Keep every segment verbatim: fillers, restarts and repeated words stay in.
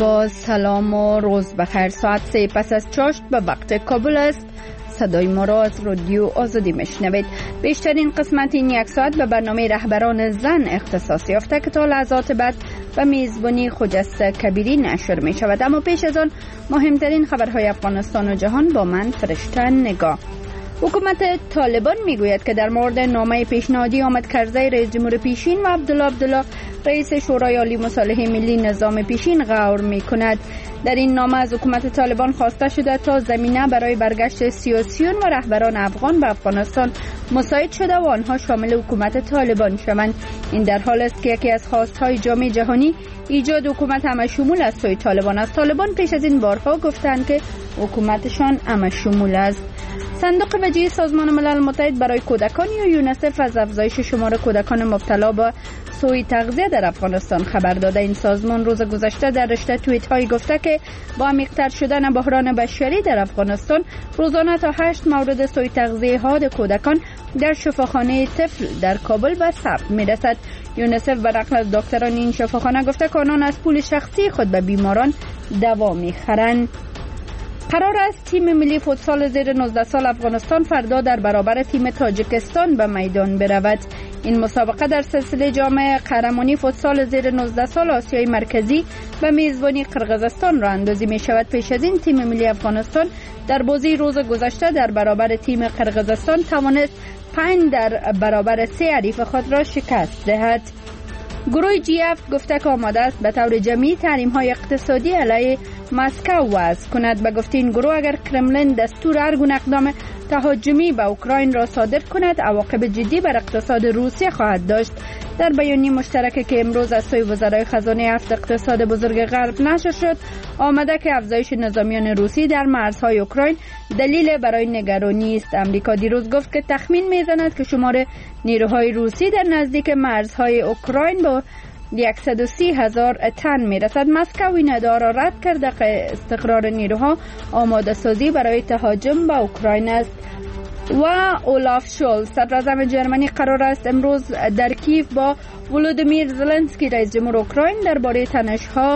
با سلام و روز بخیر. ساعت سه پس از چاشت به وقت کابل است. صدای ما را از رادیو آزادی میشنوید. بیشترین قسمت این یک ساعت به برنامه رهبران زن اختصاص یافته که تا لحظات بعد به میزبانی خجسته کبیری نشر می شود. اما پیش از آن مهمترین خبرهای افغانستان و جهان با من فرشته نگاه. حکومت طالبان میگوید که در مورد نامه پیشنهادی آمد کرزی رئیس جمهور پیشین و عبدالله عبدالله رئیس شورای عالی مصالحه ملی نظام پیشین غور می کند. در این نامه از حکومت طالبان خواسته شده تا زمینه برای برگشت سیاسیون و رهبران افغان به افغانستان مساعد شده و آنها شامل حکومت طالبان شوند. این در حال است که یکی از خواستهای جامعه جهانی ایجاد حکومت همه شمول از سوی طالبان است. طالبان پیش از این بارها گفتند که حکومتشان همه شمول است. صندوق وجه سازمان ملل متحد برای کودکان یا یونیسف از افزایش شمار کودکان مبتلا به سوء تغذیه در افغانستان خبر داده. این سازمان روز گذشته در رشته توییت هایی گفته که با عمیق‌تر شدن بحران بشری در افغانستان روزانه تا هشت مورد سوء تغذیه حاد کودکان در شفاخانه طفل در کابل به ثبت می‌رسد. یونیسف به نقل از دکتران این شفاخانه گفته که آنان از پول شخصی خود به بیماران دوا می‌خرند. قرار است تیم ملی فوتسال زیر نوزده سال افغانستان فردا در برابر تیم تاجیکستان به میدان برود. این مسابقه در سلسله جام قهرمانی فوتسال زیر نوزده سال آسیای مرکزی به میزبانی قرقیزستان راه اندازی می شود. پیش از این تیم ملی افغانستان در بازی روز گذشته در برابر تیم قرقیزستان توانست پنج در برابر سه حریف خود را شکست دهد. گروه جی اف گفته که آماده است به طور جمعی تحریم‌های اقتصادی علیه مسکو وضع کند. به گفته این گروه اگر کرملین دستور هر گونه اقدام تهاجمی به اوکراین را صادر کند عواقب جدی بر اقتصاد روسیه خواهد داشت. در بیانیه مشترکی که امروز از سوی وزرای خزانه هفت اقتصاد بزرگ غرب نشر شد آمده که افزایش نظامیان روسی در مرزهای اوکراین دلیل برای نگرانی است. امریکا دیروز گفت که تخمین میزند که شمار نیروهای روسی در نزدیک مرزهای اوکراین با صد و سی هزار تن میرسد. مسکو این ادعا را رد کرده که استقرار نیروها آماده سازی برای تهاجم به اوکراین است. و اولاف شولز صدراعظم جرمنی قرار است امروز در کیف با ولودیمیر زلنسکی رئیس جمهور اوکراین درباره تنش‌ها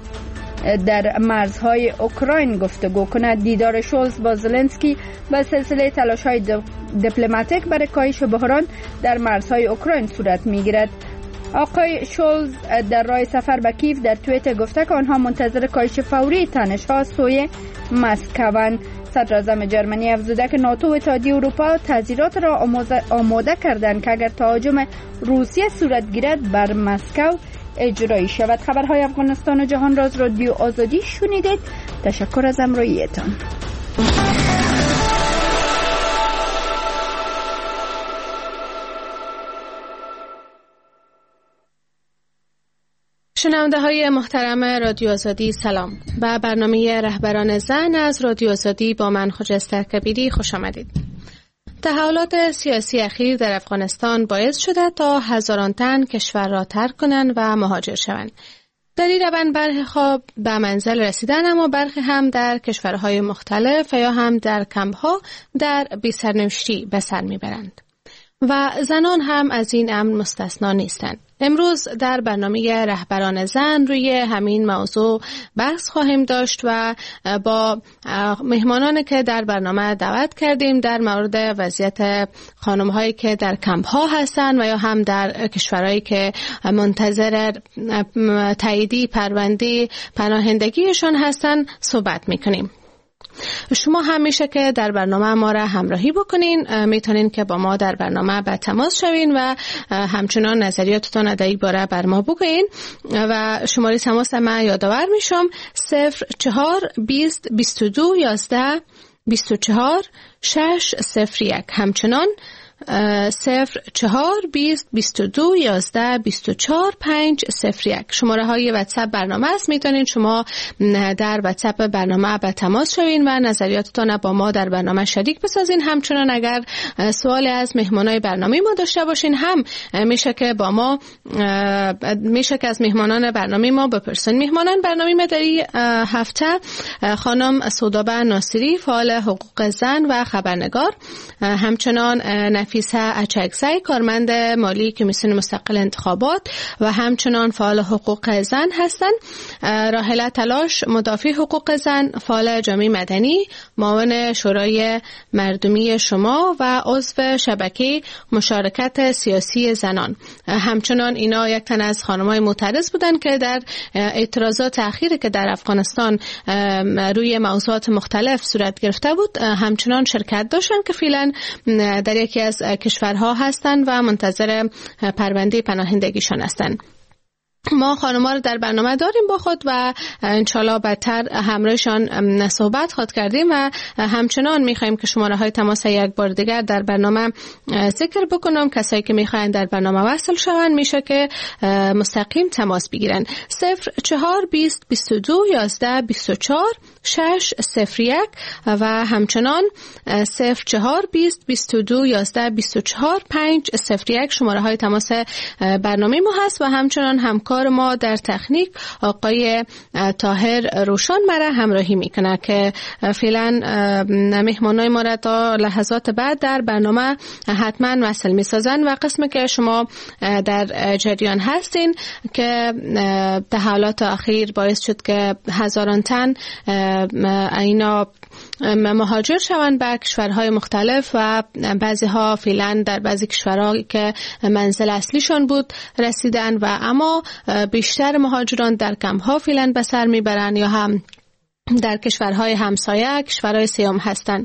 در مرزهای اوکراین گفتگو کند. دیدار شولز با زلنسکی به سلسله تلاش‌های دیپلماتیک برای کاهش بحران در مرزهای اوکراین صورت می‌گیرد. آقای شولز در راه سفر به کیف در توییتر گفته که آنها منتظر کاهش فوری تنش‌ها سوی مسکوند. صدراعظم جرمنی افزوده که ناتو و اتحادیه اروپا تحذیرات را آماده کردند که اگر تهاجم روسیه صورت گیرد بر مسکو اجرایی شود. خبرهای افغانستان و جهان را از رادیو آزادی شنیدید. تشکر از همراهیتان. شنونده های محترم رادیو آزادی سلام. به برنامه رهبران زن از رادیو آزادی با من خجسته کبیری خوش آمدید. تحولات سیاسی اخیر در افغانستان باعث شده تا هزاران تن کشور را ترک کنند و مهاجر شوند. در این روند برخی خواب به منزل رسیدن اما برخی هم در کشورهای مختلف یا هم در کمپ‌ها در بی‌سرنوشتی به سر میبرند و زنان هم از این امر مستثنا نیستند. امروز در برنامه رهبران زن روی همین موضوع بحث خواهیم داشت و با مهمانانی که در برنامه دعوت کردیم در مورد وضعیت خانم‌هایی که در کمپ‌ها هستند و یا هم در کشورهایی که منتظر تاییدی پرونده پناهندگیشان هستند صحبت می‌کنیم. شما همیشه که در برنامه ما را همراهی بکنین میتونین که با ما در برنامه به تماس شوین و همچنان نظریاتتون در این باره بر ما بگوین و شماره تماس ما یادآور میشم صفر چهار بیست بیست و دو یازده بیست و چهار شش صفر یک همچنان صفر چهار بیست بیست و دو یازده بیست و چهار پنج صفر یک شماره های واتساپ برنامه است. میتونین شما در واتساپ برنامه به تماس شوین و نظریاتتان با ما در برنامه شریک بسازین. همچنان اگر سوالی از مهمانای برنامه ما داشته باشین هم میشه که با ما میشه که از مهمانان برنامه ما بپرسین. مهمانان برنامه ما در این هفته خانم سودابه ناصری فعال حقوق زن و خبرنگار، همچنان نفیسه اچکزی، کارمند مالی کمیسیون مستقل انتخابات و همچنان فعال حقوق زن هستند. راحله تلاش، مدافع حقوق زن، فعال جامعه مدنی، معاون شورای مردمی شما و عضو شبکه مشارکت سیاسی زنان. همچنان اینا یک تن از خانم‌های معترض بودند که در اعتراضات اخیری که در افغانستان روی موضوعات مختلف صورت گرفته بود همچنان شرکت داشتن که فعلا در یکی از کشورها هستند و منتظر پرونده پناهندگیشان هستند. ما خانم‌ها رو در برنامه داریم با خود و انشالله بدتر همراهشان صحبت خواهد کردیم و همچنان میخوایم که شماره های تماس یک بار دیگر در برنامه ذکر بکنم. کسایی که میخواین در برنامه وصل شوند میشه که مستقیم تماس بگیرن. صفر چهار بیست بیست و دو یازده بیست و چهار شش صفر یک و همچنان صفر چهار بیست بیست و دو یازده بیست و چهار پنج صفر یک شماره های تماس برنامه ما هست و همچنان همکار ما در تکنیک آقای طاهر روشن مرا همراهی میکنه که فعلا مهمانای ما را تا لحظات بعد در برنامه حتما وصل میسازن و قسمی که شما در جریان هستین که تحولات اخیر باعث شد که هزاران تن اینا مهاجر شوند به کشورهای مختلف و بعضی ها فعلا در بعضی کشورها که منزل اصلیشان بود رسیدن و اما بیشتر مهاجران در کمپ ها فعلا به سر میبرن یا هم در کشورهای همسایه کشورهای سیام هستند.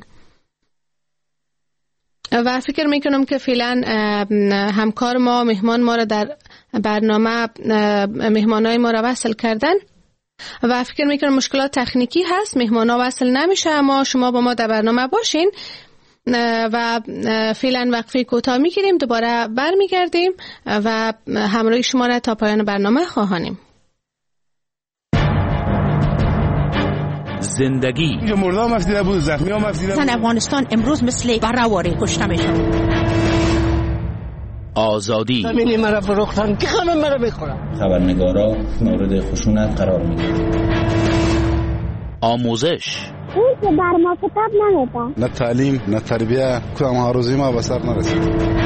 و فکر میکنم که فعلا همکار ما مهمان ما را در برنامه مهمانای ما را وصل کردن و فکر میکنم مشکلات تکنیکی هست، مهمانا وصل نمیشه، اما شما با ما در برنامه باشین و فعلا وقفه کوتاه میگیریم، دوباره برمیگردیم و همراهی شما را تا پایان برنامه خواهانیم. زندگی مردم مفدیده بود، زخمی ها مفدیده بود. زن افغانستان امروز مثل برهواری کشته میشن. آزادی زمینی مرا فروختن که همه مرا بخورن. خبرنگارا مورد خشونت قرار میگیرن. آموزش اون که بر ما کتاب نمیده. نه تعلیم نه تربیه، کدام هاروزی ما به سر نرسید.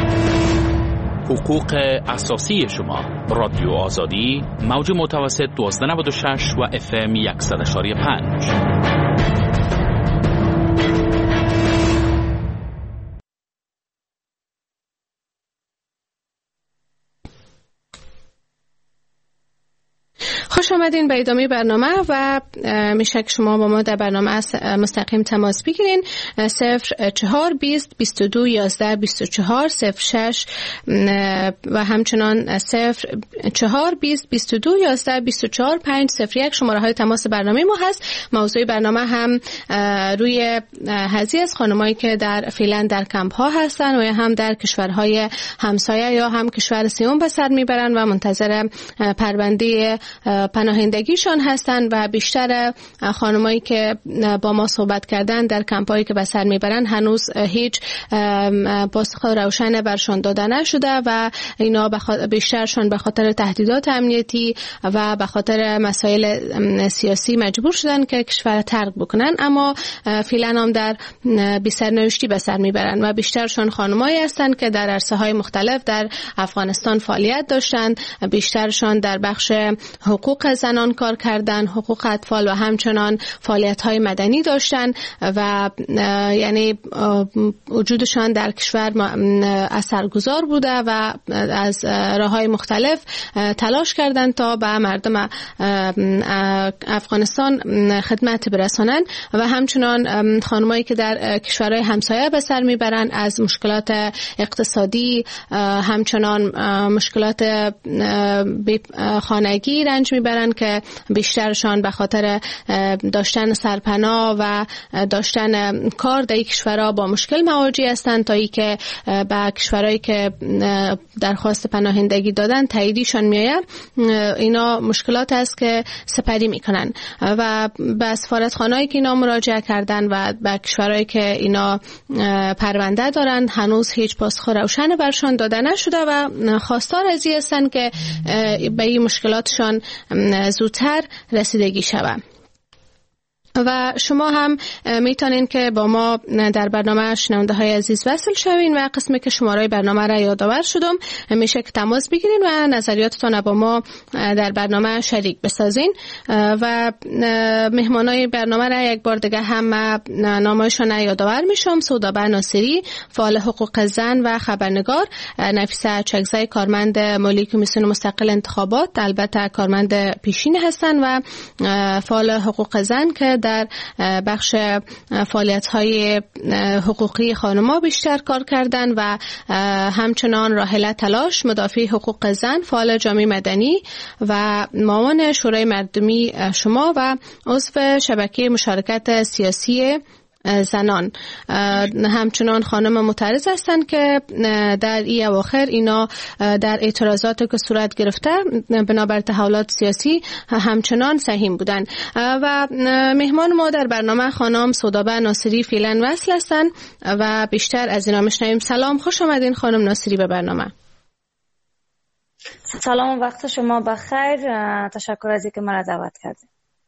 حقوق اساسی شما. رادیو آزادی موج متوسط دوازده نود و شش و اف ام صد و پنج. خوش آمدین به ادامه برنامه و میشه که شما با ما در برنامه مستقیم تماس بگیرین. صفر چهار بیست بیست و دو یازده بیست و چهار صفر شش و همچنان صفر چهار بیست بیست و دو یازده بیست و چهار پنج صفر یک شماره های تماس برنامه ما هست. موضوع برنامه هم روی هزینه از خانمایی که در فعلا در کمپ ها هستن و یا هم در کشورهای همسایه یا هم کشور سیوم به سر میبرن و منتظر پرونده پناهندگیشان هستند و بیشتر خانمایی که با ما صحبت کردن در کمپایی که به سر میبرن هنوز هیچ پاسخ روشن برشان داده نشده و اینا بیشترشان به خاطر تهدیدات امنیتی و به خاطر مسائل سیاسی مجبور شدن که کشور ترک بکنن، اما فعلا هم در بی سرنوشتی به سر میبرن و بیشترشان خانمایی هستند که در عرصه های مختلف در افغانستان فعالیت داشتند، بیشترشان در بخش حقوق زنان کار کردن، حقوق اطفال و همچنان فعالیت‌های مدنی داشتن و یعنی وجودشان در کشور اثرگذار بوده و از راه‌های مختلف تلاش کردند تا به مردم افغانستان خدمت برسانند و همچنان خانمایی که در کشورهای همسایه به سر میبرند از مشکلات اقتصادی، همچنان مشکلات خانگی رنج میبرن که بیشترشان به خاطر داشتن سرپناه و داشتن کار در کشورها با مشکل مواجه هستند تا ای که به کشورهایی که درخواست پناهندگی دادن تاییدیشان میآید. اینا مشکلات است که سپری میکنن و به سفارتخانه‌ای که اینا مراجعه کردن و به کشورهایی که اینا پرونده دارن هنوز هیچ پاسخ روشن برشان داده نشده و خواستار از این هستند که به این مشکلاتشان زودتر رسیدگی شود. و شما هم میتونین که با ما در برنامه شنونده های عزیز وصل شوین و قسمی که شماره برنامه را یادآور شدم میشه که تماس بگیرین و نظریاتتون با ما در برنامه شریک بسازین. و مهمانای برنامه را یک بار دیگه هم نامشون یادآور میشم: سودابه ناصری، فعال حقوق زن و خبرنگار; نفیسه چکزی، کارمند مالی کمیسیون مستقل انتخابات، البته کارمند پیشین هستن و فعال حقوق زن که در بخش فعالیت‌های حقوقی خانم‌ها بیشتر کار کردن و همچنان راحله تلاش، مدافع حقوق زن، فعال جامعه مدنی و معاون شورای مردمی شما و عضو شبکه مشارکت سیاسی زنان. همچنان خانم معترض هستند که در این اواخر اینا در اعتراضات که صورت گرفته بنابر تحولات سیاسی همچنان سهیم بودند. و مهمان ما در برنامه خانم سودابه ناصری فعلا وصل هستند و بیشتر از اینا میشنویم. سلام، خوش آمدین خانم ناصری به برنامه. سلام، وقت شما بخیر. تشکر از اینکه مرا دعوت کردید.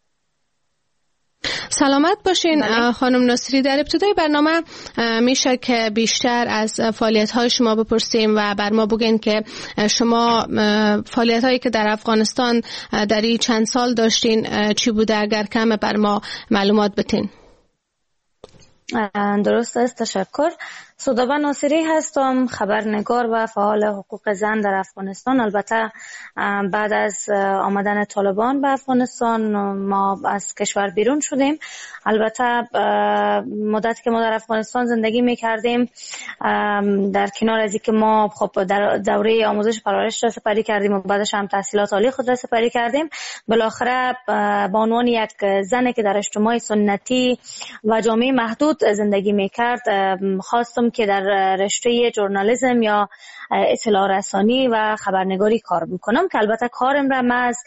سلامت باشین خانم ناصری. در ابتدای برنامه میشه که بیشتر از فعالیت‌های شما بپرسیم و بر ما بگین که شما فعالیت‌هایی که در افغانستان در این چند سال داشتین چی بوده؟ اگر کم بر ما معلومات بدین. درست است، تشکر. سودابه ناصری هستم، خبرنگار و فعال حقوق زن در افغانستان. البته بعد از آمدن طالبان به افغانستان ما از کشور بیرون شدیم. البته مدتی که ما در افغانستان زندگی میکردیم، در کنار از اینکه ما خب در دوره آموزش پرورش را سپری کردیم و بعدش هم تحصیلات عالی خود را سپری کردیم، بالاخره به عنوان یک زنی که در اجتماع سنتی و جامعه محدود زندگی میکرد خواستم که در رشته ژورنالیسم یا اطلاع رسانی و خبرنگاری کار بکنم، که البته کارم را من از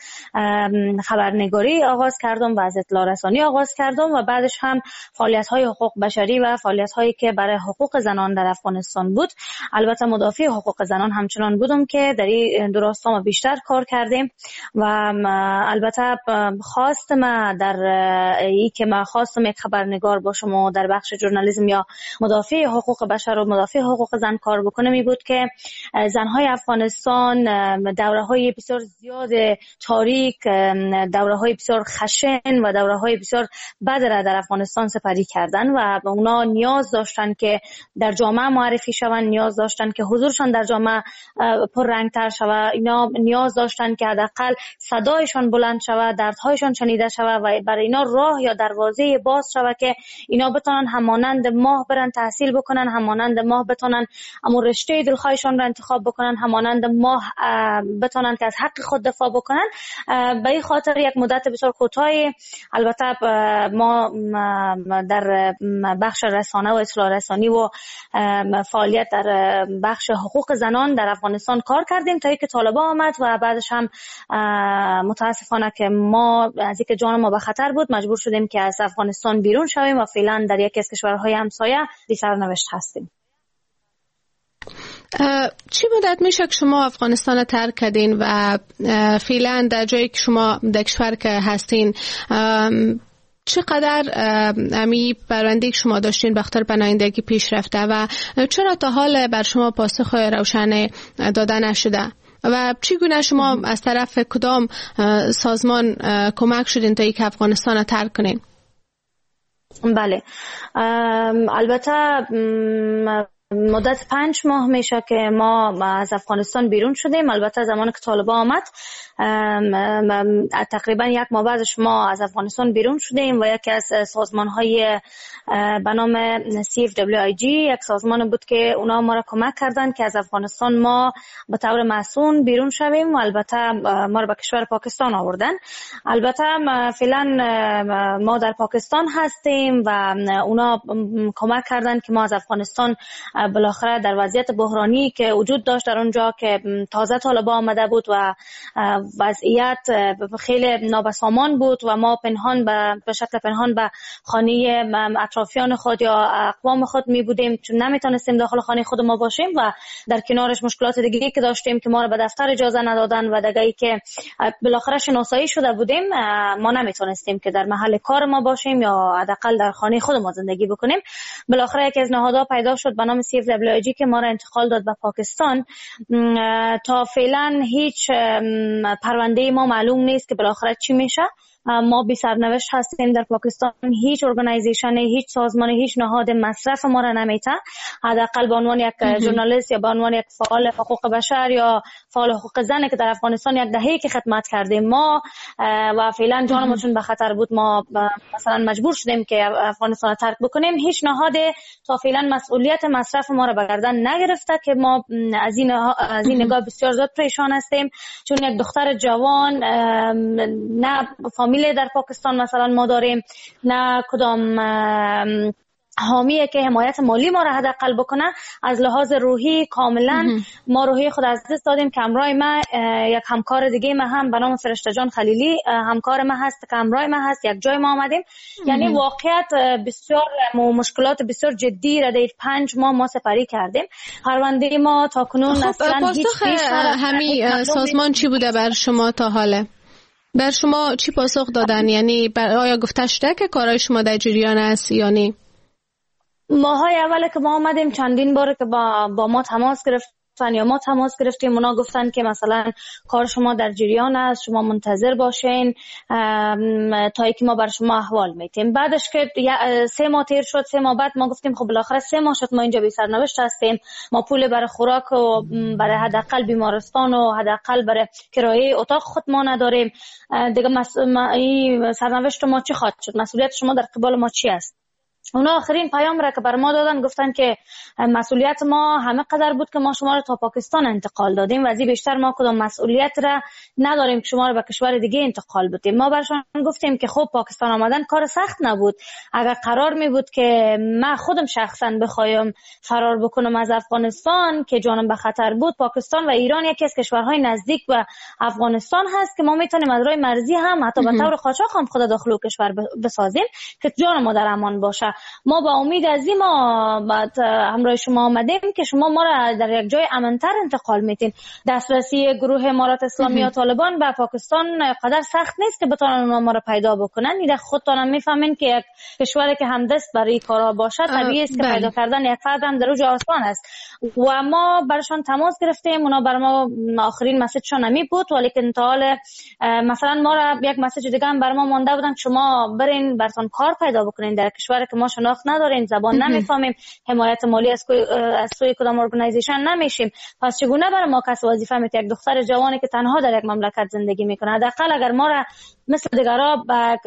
خبرنگاری آغاز کردم و از اطلاع رسانی آغاز کردم و بعدش هم فعالیت‌های حقوق بشری و فعالیت‌هایی که برای حقوق زنان در افغانستان بود. البته مدافع حقوق زنان همچنان بودم که در این دو راستا ما بیشتر کار کردیم و البته خواستم در این که من خواستم یک خبرنگار باشم و در بخش ژورنالیسم یا مدافع حقوق بشر و مدافع حقوق زن کار بکنم این بود که زنهای افغانستان دوره‌های بسیار زیاد تاریک، دوره‌های بسیار خشن و دوره‌های بسیار بد را در افغانستان سپری کردن و اونا نیاز داشتن که در جامعه معرفی شوند، نیاز داشتن که حضورشان در جامعه پررنگ‌تر شود، اینا نیاز داشتن که حداقل صدایشان بلند شود، دردهایشان شنیده شود و برای اینا راه یا دروازه باز شود که اینا بتونن همانند ماه برن تحصیل بکنن، همانند ماه بتونن اما رشته دلخواهشان را انتخاب بکنن، همانند ماه بتونن که از حق خود دفاع بکنن. به این خاطر یک مدت بسیار کوتاهی البته ما در بخش رسانه و اطلاع رسانی و فعالیت در بخش حقوق زنان در افغانستان کار کردیم تا اینکه طالبان آمد و بعدش هم متاسفانه که ما از اینکه جان ما به خطر بود مجبور شدیم که از افغانستان بیرون شویم و فعلا در یکی از کشورهای همسایه بی سرنوشت هستیم. چی مدت میشه که شما افغانستان ترک کردین و فعلا در جایی که شما در کشور که هستین چقدر امی پرونده‌ای که شما داشتین به خاطر پناهندگی پیش رفته و چرا تا حال بر شما پاسخ روشن داده نشده و چگونه شما از طرف کدام سازمان کمک شدین تا اینکه افغانستان ترک کنین؟ بله، البته مدت پنج ماه میشه که ما از افغانستان بیرون شدیم. البته زمانی که طالبان آمد تقریبا یک ماه بعدش ما از افغانستان بیرون شدیم و یکی از سازمان‌های به نام سی اف دبلیو آی جی یک سازمان بود که اونا ما را کمک کردند که از افغانستان ما به طور مسئول بیرون شویم و البته ما را به کشور پاکستان آوردن. البته فعلا ما در پاکستان هستیم و اونا کمک کردند که ما از افغانستان بالاخره در وضعیت بحرانی که وجود داشت در اونجا که تازه طالبان آمده بود و وضعیت خیلی نابسامان بود و ما پنهان به شکل پنهان به خانه اطرافیان خود یا اقوام خود می بودیم، چون نمیتونستیم داخل خانه خود ما باشیم و در کنارش مشکلات دیگه که داشتیم که ما رو به دفتر اجازه ندادن و دیگه که بالاخره شناسایی شده بودیم، ما نمیتونستیم که در محل کار ما باشیم یا حداقل در خانه خود ما زندگی بکنیم. بالاخره یکی از نهادها پیدا شد به نام سی اف دبلیو جی که ما را انتقال داد به پاکستان. تا فعلا هیچ پرونده ما معلوم نیست که بالاخره چی میشه. ما بی سرنوشت هستیم در پاکستان. هیچ ارگانایزیشن، هیچ سازمان، هیچ نهاد مصرف ما را نمیته. حداقل به عنوان یک ژورنالیست یا به عنوان یک فعال حقوق بشر یا فعال حقوق زن که در افغانستان یک دهه که خدمت کردیم ما و فعلا جانمون چون به خطر بود ما مثلا مجبور شدیم که افغانستان را ترک بکنیم، هیچ نهاد تا فعلا مسئولیت مصرف ما را به گردن نگرفته که ما از این از این نگاه بسیار زیاد پریشان هستیم، چون یک دختر جوان نه فامیل در پاکستان مثلا ما داریم، نه کدام حامیه که حمایت مالی ما را حداقل بکنه. از لحاظ روحی کاملا ما روحی خود از دست دادیم که همراه ما یک همکار دیگه ما هم به نام فرشته جان خلیلی همکار ما هست که همراه ما هست، یک جای ما آمدیم. یعنی واقعیت بسیار مشکلات بسیار جدی را در پنج ماه ما سپری کردیم. پرونده ما تا کنون اصلا هیچ همین سازمان چی بوده بر شما تا حاله؟ بر شما چی پاسخ دادن؟ یعنی آیا گفته شده که کارهای شما در جریان است یا نه؟ ماهای اوله که ما آمدیم چندین بار که با, با ما تماس گرفتن یا ما تماس گرفتیم، اونا گفتن که مثلا کار شما در جریان است، شما منتظر باشین تا اینکه ما بر شما احوال میتیم. بعدش که سه ماه تیر شد، سه ماه بعد ما گفتیم خب بالاخره سه ماه شد ما اینجا بی سرنوشت هستیم، ما پول برای خوراک و برای حداقل بیمارستان و حداقل برای کرایه اتاق خود ما نداریم دیگه. مس... ما... سرنوشت ما چی خواهد شد؟ مسئولیت شما در قبال ما چی است؟ اونا آخرین پیام را که بر ما دادن گفتن که مسئولیت ما همه قدر بود که ما شما را تا پاکستان انتقال دادیم و از این بیشتر ما کدام مسئولیت را نداریم که شما را به کشور دیگه انتقال بدیم. ما برشان گفتیم که خب پاکستان آمدن کار سخت نبود. اگر قرار می بود که من خودم شخصا بخوایم فرار بکنم از افغانستان که جانم به خطر بود، پاکستان و ایران یکی از کشورهای نزدیک به افغانستان هست که ما میتونیم از راه مرزی هم حتی به طور قاچاق هم خود داخل کشور بسازیم که جان ما در امان باشه. ما با امید از این ما بعد همراه شما آمدیم که شما ما را در یک جای امن‌تر انتقال میتین. دسترسی گروه امارات اسلامی و طالبان به پاکستان قدر سخت نیست که بتونن ما را پیدا بکنن. این خودتون میفهمین که یک کشوری که همدست برای کارا باشه طبیعی است که پیدا کردن یک فرد هم در اونجا آسان است. و ما برشان تماس گرفتیم، اونا بر ما آخرین مسیجشون نمی بود، ولی که انتقال مثلا ما را یک مسیج دیگه هم بر ما مونده بودن شما برین براتون کار پیدا بکنین در کشوری که ما شناخت نداریم، زبان نمیفهمیم، حمایت مالی از از سوی کدام ارگانایزیشن نمیشیم، پس چگونه برای ما کس وظیفه میده یک دختر جوانی که تنها در یک مملکت زندگی میکنه؟ حداقل اگر ما را مثل دیگرا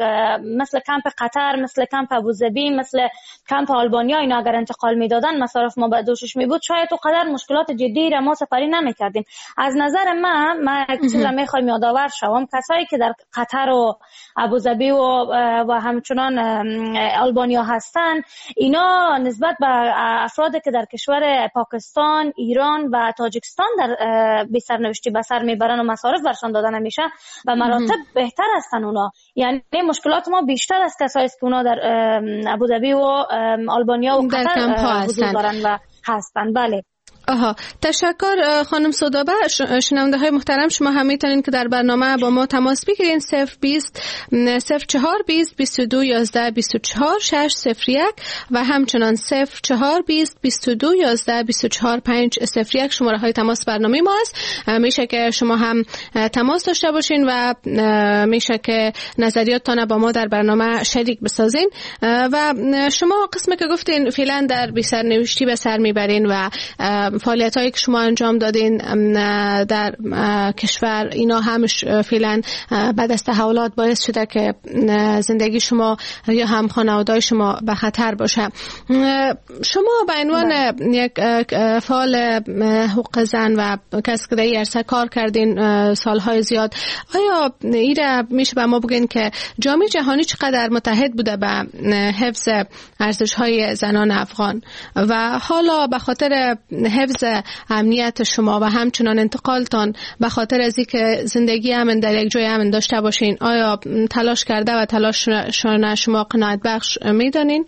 مثل کمپ قطر، مثل کمپ ابوظبی، مثل کمپ آلبانیا اینا اگر انتقال میدادن مصارف ما به دوشش می بود، شاید تو قدر مشکلات جدی را ما سپری نمیکردیم. از نظر من من چیزی را میخوایم یادآور شوم، کسایی که در قطر و ابوظبی و و همچنان آلبانیا هستن، اینا نسبت به افرادی که در کشور پاکستان، ایران و تاجیکستان در بی سرنوشتی به سر میبرن و مصارف برشان داده نمیشه به مراتب بهتر هستن اونا. یعنی مشکلات ما بیشتر از کسایی است که اونا در ابوظبی و آلبانیا و قطر حضور دارن و هستن. بله. آها، تشکر خانم سودابه. شنونده های محترم، شما هم میتونین که در برنامه با ما تماس بگیرین. صفر بیست صفر چهار بیست بیست و دو یازده بیست و چهار شش صفر یک و همچنان صفر چهار بیست بیست و دو یازده بیست و چهار پنج صفر یک شماره های تماس برنامه ما است. میشه که شما هم تماس داشته باشین و میشه که نظریاتتان با ما در برنامه شریک بسازین. و شما قسمی که گفتین فعلا در بی سرنوشتی به سر میبرین و فعالیت هایی که شما انجام دادین در کشور اینا هم فعلا بعد از تحولات باعث شده که زندگی شما یا هم خانواده شما به خطر باشه. شما به عنوان یک فعال حقوق زن و کسی که در این عرصه کار کردین سالهای زیاد، آیا ایره میشه به ما بگین که جامعه جهانی چقدر متحد بوده به حفظ ارزش‌های زنان افغان و حالا به خاطر حفظ امنیت شما و همچنان انتقالتان به خاطر از اینکه زندگی امن در یک جای امن داشته باشین، آیا تلاش کرده و تلاش شما قناعت بخش میدانین؟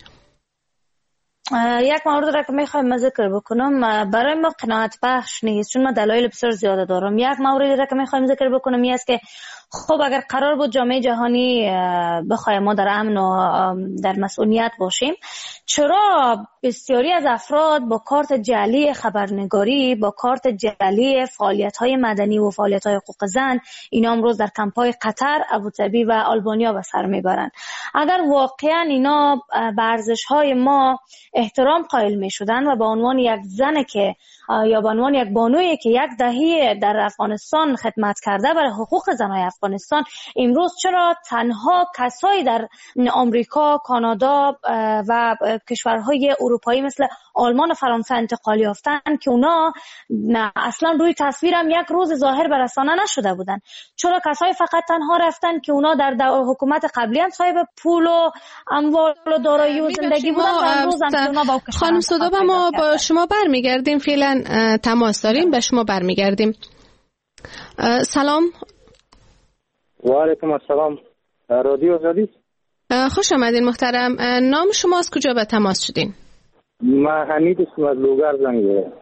یک مورد را که میخوایم ذکر بکنم برای ما قناعت بخش نیست، چون ما دلایل بسیار زیاده دارم. یک موردی را که میخوایم ذکر بکنم این است که خب اگر قرار بود جامعه جهانی بخواه ما در امن و در مسئولیت باشیم، چرا بسیاری از افراد با کارت جعلی خبرنگاری، با کارت جعلی فعالیت‌های مدنی و فعالیت‌های حقوق زن اینا امروز در کمپ‌های قطر، ابوظبی و آلبانیا به سر میبرند؟ اگر واقعا اینا به ارزش‌های ما احترام قائل میشدن و به عنوان یک زن که یا به عنوان یک بانویی که یک دهه در افغانستان خدمت کرده برای حقوق زنای افغانستان، امروز چرا تنها کسایی در آمریکا، کانادا و کشورهای اروپایی مثل آلمان و فرانسه انتقال یافتن که اونا اصلا روی تصویرم یک روز ظاهر به رسانه نشده بودن؟ چرا کسایی فقط تنها رفتن که اونا در حکومت قبلی هم صاحب پول و اموال و دارایی و زندگی بودن و امروز هم اونا با کشور. خانم سودابه، ما با شما برمیگردیم، فعلا تماس داریم، به شما برمیگردیم. سلام. و علیکم السلام. رادیو آزادی. خوش آمدین محترم. نام شما از کجا به تماس شدین؟ من حمید اسم از لوگر زنگ زدم.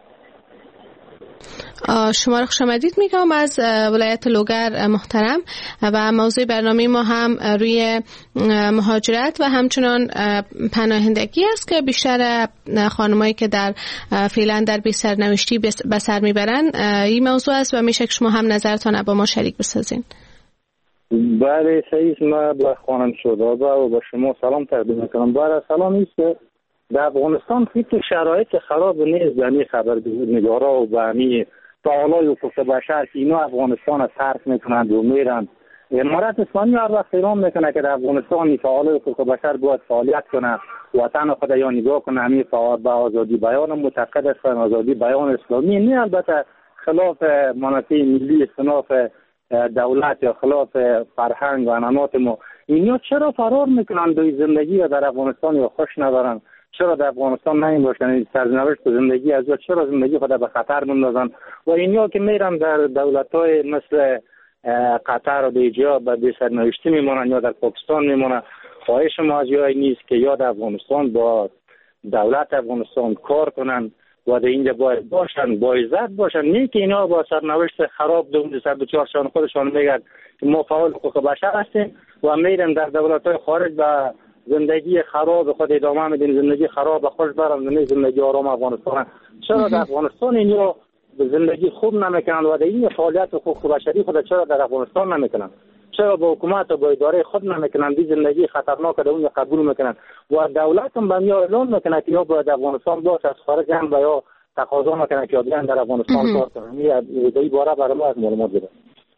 شما را خوش آمدید میگم از ولایت لوگر محترم، و موضوع برنامه ما هم روی مهاجرت و همچنان پناهندگی است که بیشتر خانمایی که در فعلا در بی سرنوشتی به سر میبرن این موضوع است و میشه که شما هم نظرتان با ما شریک بسازین. بله صحیح. ما با خانم سودابه و با شما سلام تقدیم میکنم. برای سلام است در افغانستان خیلی شرایط خراب نیست، یعنی خبرنگارا و بهمی فعالای حقوق بشر که اینا افغانستان از ترک میکنند و میرند. امارت اسلامی هر وقت اعلام میکنه که در افغانستان فعالای حقوق بشر باید فعالیت کنه، وطن خود یا نگاه کنه، همین فعال به آزادی بیان معتقد است، آزادی بیان اسلامی نه البته خلاف منافع ملی، خلاف دولت یا خلاف فرهنگ و عنعنات ما. اینا چرا فرار میکنن دوی زندگی در افغانستان یا خوش ندارن؟ چرا در افغانستان نمی باشن؟ سرنوشت زندگی از چرا زندگی خود به خطر میندازن؟ و اینا که میرن در دولت‌های مثل قطر و دیجا به بی سرنوشتی میمونن یا در پاکستان میمونن. خواهش ما از جای نیست که یا در افغانستان با دولت افغانستان کار کنن و در اینجا باید باشن، با عزت باشن، نه که اینا با سرنوشت خراب دوم سر بچارشان خودشان میگن که ما فعال حقوق بشر هستیم و میرن در دولت‌های خارج و زندگی خراب خود ادامه میدین، زندگی خراب خوش برام زندگی زندگی آرام افغانستان. چرا در افغانستان اینا زندگی خوب نمیکنن و در این فعالیت حقوق بشری خود چرا در افغانستان نمیکنن؟ چرا با حکومت و با اداره خود نمیکنن؟ دی زندگی خطرناک در اون قبول میکنن و دولت هم به میا اعلام میکنه که یا باید افغانستان باشه، از خارج هم با یا تقاضا میکنه که بیان در افغانستان کار کنن. این دی باره برای ما از معلومات بده.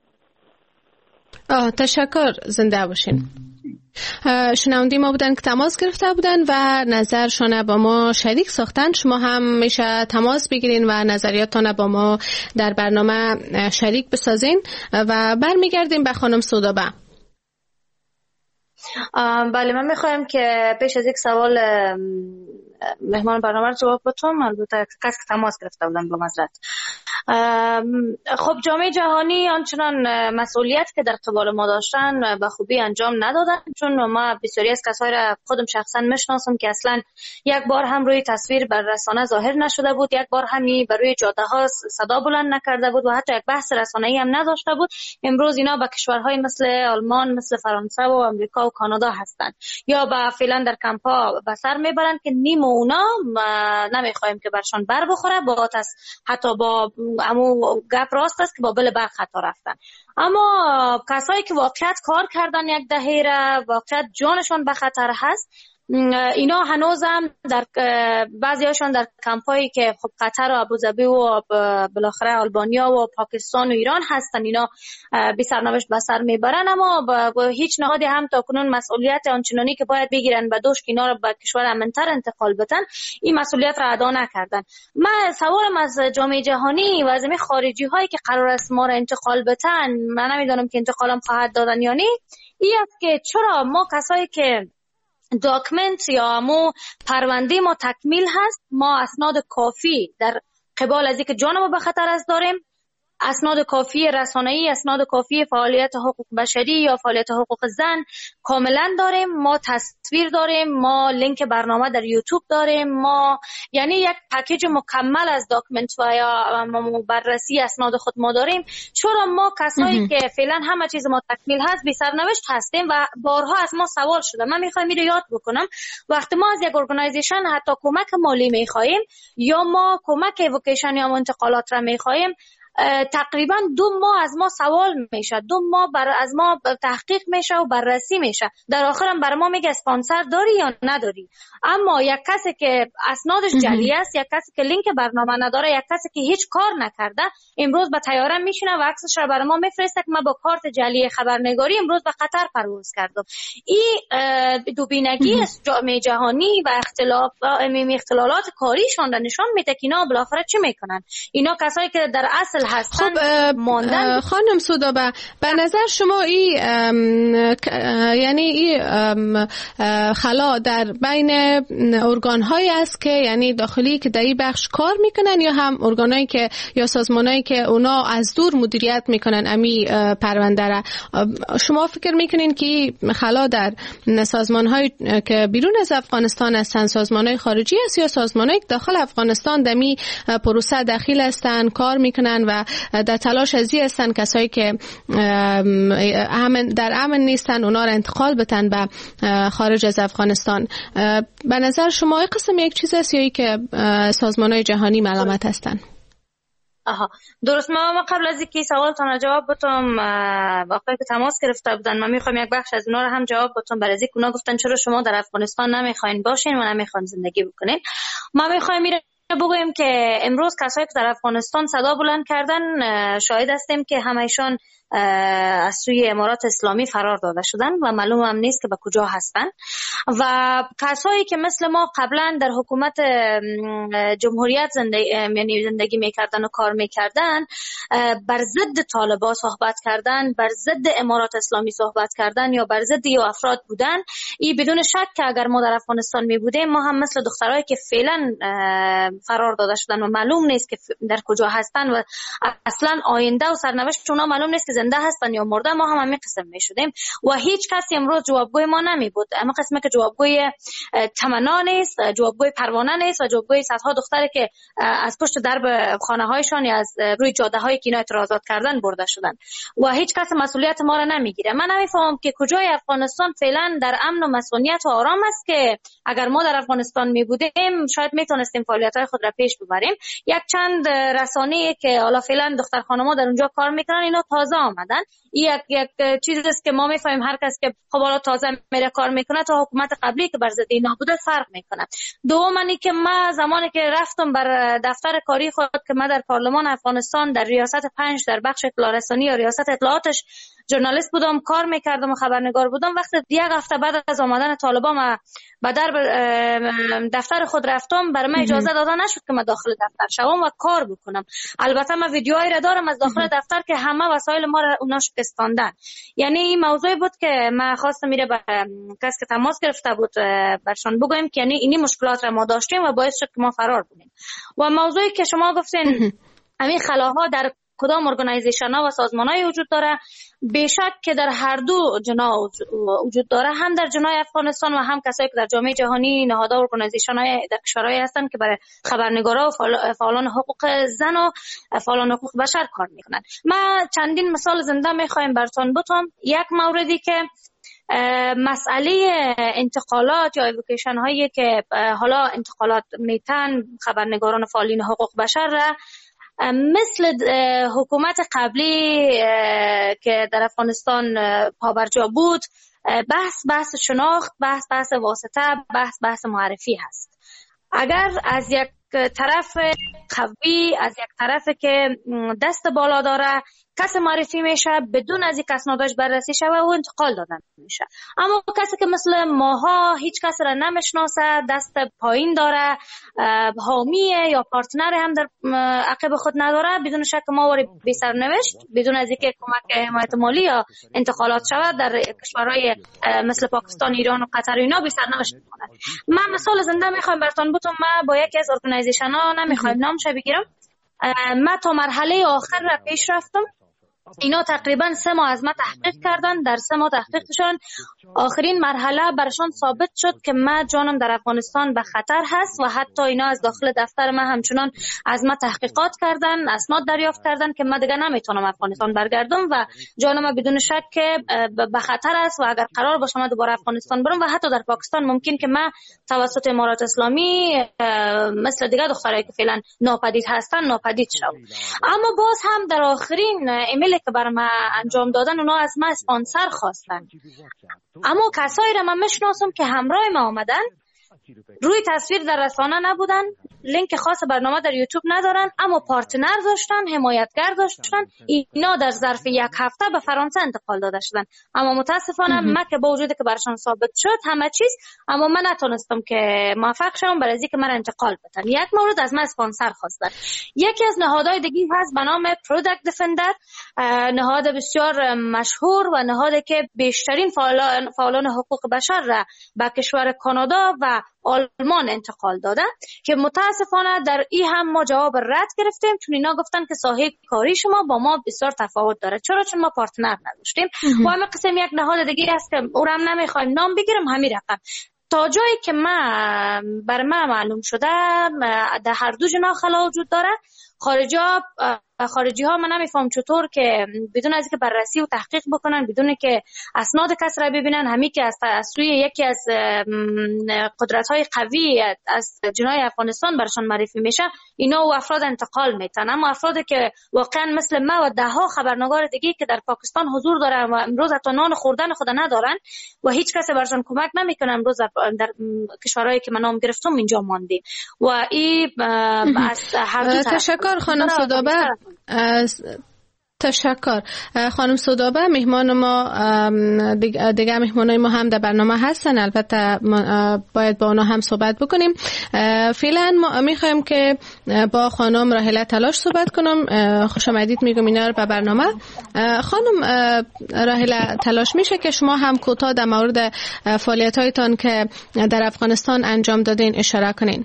آه تشکر، زنده باشین. شنوندی ما بودن که تماس گرفته بودن و نظرشان با ما شریک ساختن. شما هم میشه تماس بگیرین و نظریاتتان با ما در برنامه شریک بسازین و برمیگردیم به خانم سودابه. بله، من میخوایم که پیش از یک سوال مهمان برنامه رو جواب بدم، البته کسی که تماس گرفته بودن با معذرت. خب جامعه جهانی آنچنان مسئولیت که در قبال ما داشتن به خوبی انجام ندادن، چون ما بسیاری از کسایی را خودم شخصا میشناسم که اصلا یک بار هم روی تصویر بر رسانه ظاهر نشده بود، یک بار همی بر روی جاده ها صدا بلند نکرده بود و حتی یک بحث رسانه‌ای هم نداشته بود. امروز اینا به کشورهای مثل آلمان، مثل فرانسه و آمریکا و کانادا هستند یا با فعلا در کمپا به سر میبرند که نیم اونا نمیخوایم که برشان بر بخوره، با حتی با امو گپ راست است که با بل بر خطا رفتن. اما کسایی که واقعیت کار کردن یک دهه را، واقعیت جانشان به خطر هست، اینا هنوزم در بعضیاشون در کمپایی که خب قطر و ابوظبی و بالاخره آلبانیا و پاکستان و ایران هستن، اینا بی سرنوشت به سر میبرن، اما با هیچ نهادی هم تا کنون مسئولیت آنچنانی که باید بگیرن و دوش که اینا رو به کشور امن‌تر انتقال بدن این مسئولیت را ادا نکردن. من سوالم از جامعه جهانی و از این خارجی هایی که قرار است ما را انتقال بدن، من نمیدونم که انتقالم خواهد دادن یا نه، این است که چرا ما کسایی که داکمنت یا مو پرونده ما تکمیل هست، ما اسناد کافی در قبال از اینکه جان ما به خطر است داریم، اسناد کافی رسانه‌ای، اسناد کافی فعالیت حقوق بشری یا فعالیت حقوق زن کاملا داریم، ما تصویر داریم، ما لینک برنامه در یوتیوب داریم، ما یعنی یک پکیج مکمل از داکمنت و یا بررسی اسناد خود ما داریم. چرا ما کسایی که فعلا همه چیز ما تکمیل هست بی سرنوشت هستیم و بارها از ما سوال شده. من میخوام اینو یاد بکنم، وقتی ما از یک ارگانایزیشن حتی کمک مالی میخوایم یا ما کمک ایوکیشن یا انتقالات را میخوایم، تقریبا دو ماه از ما سوال میشه، دو ماه بر از ما تحقیق میشه و بررسی میشه، در آخرم بر ما میگه اسپانسر داری یا نداری. اما یک کسی که اسنادش جعلی است، یک کسی که لینک برنامه نداره، یک کسی که هیچ کار نکرده، امروز به طیاره میشینه و عکسش را بر ما میفرسته که من با کارت جعلی خبرنگاری امروز به قطر پرواز کردم. این دوبینگی است جامعه جهانی و اختلاف اختلالات کاریشان را نشان میده که اینا بالاخره چی میکنن. اینا کسایی که در اصل خب خانم سودابه، به نظر شما این یعنی این خلا در بین ارگان هایی است که یعنی داخلی که در این بخش کار میکنن یا هم ارگان هایی که یا سازمان هایی که اونا از دور مدیریت میکنن امی پرونده را؟ شما فکر میکنین که خلا در سازمان هایی که بیرون از افغانستان هستن سازمان های خارجی است یا سازمان هایی که داخل افغانستان در می پروسه داخل هستن کار میکنن و در تلاش ازی هستن کسایی که در امن نیستن اونا را انتقال بدن به خارج از افغانستان؟ به نظر شما این قسم یک چیز است یا ای که سازمان‌های جهانی ملامت هستن؟ آها درست. ما قبل از اینکه سوالتون جواب بدم، وقتی که تماس گرفته بودن من میخوام یک بخش از اونا رو هم جواب بدم. برای اینکه اونا گفتن چرا شما در افغانستان نمیخواین باشین و نمیخواین زندگی بکنین. ما میخوایم میره بگویم که امروز کسایی که در افغانستان صدا بلند کردن شاهد هستیم که همه‌شان از سوی امارات اسلامی فرار داده شدن و معلوم هم نیست که به کجا هستن. و کسایی که مثل ما قبلا در حکومت جمهوریت زندگی یعنی زندگی میکردن و کار میکردن، بر ضد طالبان صحبت کردن، بر ضد امارات اسلامی صحبت کردن یا بر ضد یا افراد بودن، این بدون شک که اگر ما در افغانستان می بودیم ما هم مثل دخترایی که فعلا فرار داده شدن و معلوم نیست که در کجا هستن و اصلا آینده و سرنوشت اونا معلوم نیست که زنده هستن یا مرده، ما هم همین قسم می شدیم و هیچ کسی امروز جوابگوی ما نمی بود. اما قسمه که جوابگوی تمنا نیست، جوابگوی پروانه نیست و جوابگوی صدها دختری که از پشت درب خانه هایشان یا از روی جاده هایی که اینا اعتراضات کردن برده شدن و هیچ کس مسئولیت ما را نمیگیره. من نمیفهمم که کجای افغانستان فعلا در امن و مسئولیت و آرام است که اگر ما در افغانستان می بودیم شاید میتونستیم فعالیت های خود را پیش ببریم. یک چند رسانه‌ای که حالا فعلا دختر خانم‌ها در اونجا کار میکنن اینا تازه آمدن. یک یک چیزی است که ما میفهمیم هر کس که خب حالا تازه میره کار میکنه تا حکومت قبلی که بر ضد اینا بوده فرق میکنه. دومانی که ما زمانی که رفتم بر دفتر کاری خود که من در پارلمان افغانستان در ریاست پنج در بخش اطلاع رسانی یا ریاست اطلاعاتش ژورنالیست بودم، کار میکردم و خبرنگار بودم. وقتی یک هفته بعد از آمدن طالبان به در دفتر خود رفتم، برای من اجازه داده نشد که من داخل دفتر شوم و کار بکنم. البته من ویدیوهایی را دارم از داخل دفتر که همه وسایل ما را اونا شکستاندن. یعنی این موضوعی بود که من خواستم میره به کسی که تماس گرفته بود برشان بگویم که یعنی اینی مشکلات را ما داشتیم و باعث شد که ما فرار بودیم. و موضوعی که شما گفتین همین خلاها در کدام ارگانایزیشن ها و سازمان های وجود داره، بیشک که در هر دو جناح وجود داره، هم در جناح افغانستان و هم کسایی که در جامعه جهانی نهادها و ارگانایزیشن های در کشورهای هستن که برای خبرنگارا و فعالان حقوق زن و فعالان حقوق بشر کار میکنن. ما چندین مثال زنده میخوایم براتون بگم. یک موردی که مسئله انتقالات یا ایوکیشن هایی که حالا انتقالات میتن خبرنگاران و فعالین حقوق بشر را مثل حکومت قبلی که در افغانستان پابرجا بود بحث بحث شناخت، بحث بحث واسطه، بحث بحث معرفی هست. اگر از یک طرف قوی، از یک طرف که دست بالا داره کس معرفی میشه بدون از یک اسنادش بررسی شوه و انتقال دادن میشه، اما کسی که مثل ماها هیچ کس را نمیشناسه، دست پایین داره، حامیه یا پارتنر هم در عقب خود نداره، بدون شک ما وری بی سرنوشت بدون از اینکه کمک حمایت مالی یا انتقالات شود در کشورهای مثل پاکستان، ایران و قطر اینا بی سرنوشت میکنه. من مثال زنده میخوام براتون بگم. ما با یکی از ارگانایزیشن ها نمیخوایم نامش بگیرم، ما تا مرحله آخر را پیش رفتم. اینا تقریبا سه ماه از ما تحقیق کردن. در سه ماه تحقیقشان آخرین مرحله برشان ثابت شد که ما جانم در افغانستان به خطر هست و حتی اینا از داخل دفتر ما همچنان از ما تحقیقات کردن، اسناد دریافت کردن که ما دیگه نمیتونم افغانستان برگردم و جانم بدون شک که به خطر است و اگر قرار باشه ما دوباره افغانستان برم و حتی در پاکستان ممکن که ما توسط امارات اسلامی مثل دیگه دخترایی که فعلا ناپدید هستن ناپدید شوم. اما باز هم در آخرین ایمیل که برای ما انجام دادن اونا از ما اسپانسر خواستن، اما کسایی را من میشناسم که همراه ما آمدن، روی تصویر در رسانه نبودن، لینک خاص برنامه در یوتیوب ندارن، اما پارتنر داشتن، حمایتگر داشتن. اینا در ظرف یک هفته به فرانسه انتقال داده شدن. اما متاسفانه من که با وجودی که برشان ثابت شد همه چیز، اما من نتونستم که موفق شوم برای اینکه من انتقال بدن. یک مورد از من اسپانسر خواستن. یکی از نهادهای دیگه هست به نام پروداکت دیفندر، نهاد بسیار مشهور و نهادی که بیشترین فعالان فعالان حقوق بشر را به کشور کانادا و آلمان انتقال داده که متاسفانه در این هم ما جواب رد گرفتیم، چون اینا گفتن که ساحه کاری شما با ما بسیار تفاوت داره. چرا؟ چون ما پارتنر نداشتیم. و همین قسم یک نهاد دیگه است که او را هم نمیخوایم نام بگیرم، همین رقم. تا جایی که ما بر ما معلوم شده در هر دو جناح خلا وجود داره. خارجی ها خارجی ها من نمیفهم چطور که بدون از اینکه بررسی و تحقیق بکنن، بدون که اسناد کس را ببینن، همین که از سوی یکی از قدرت های قوی از جناح افغانستان برشان معرفی میشه، اینا و افراد انتقال میتن. اما افرادی که واقعا مثل ما و ده ها خبرنگار دیگه که در پاکستان حضور دارن و امروز حتی نان خوردن خود ندارن و هیچ کس برشان کمک نمیکنه، امروز در کشورهایی که من نام گرفتم اینجا ماندیم. و این از هر دو تشکر خانم سودابه. تشکر خانم سودابه. مهمان ما دیگه, دیگه مهمانای ما هم در برنامه هستن، البته باید با اونا هم صحبت بکنیم. فعلا ما میخوایم که با خانم راهله تلاش صحبت کنم. خوش آمدید میگم اینا رو به برنامه. خانم راهله تلاش، میشه که شما هم کوتاه در مورد فعالیت‌هایتان که در افغانستان انجام دادین اشاره کنین؟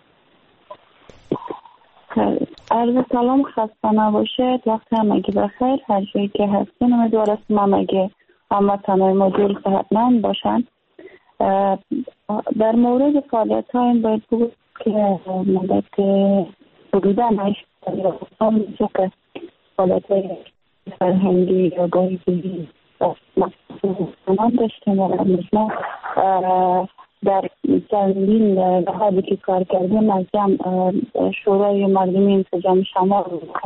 عرض سلام، خسته نباشید، وقت همگی بخیر. هر جایی که هستین امیدوارم همگی هموطنان ما دور صحتمند باشن. در مورد فعالیت ها این باید بگویم که مدت حدودا هشت سال میشه که فعالیت های فرهنگی یا گاهی دیگی مخصوص داشتیم و ما در چندین نهادی که کار کردیم از جمع شورای مردمی انسجام شمال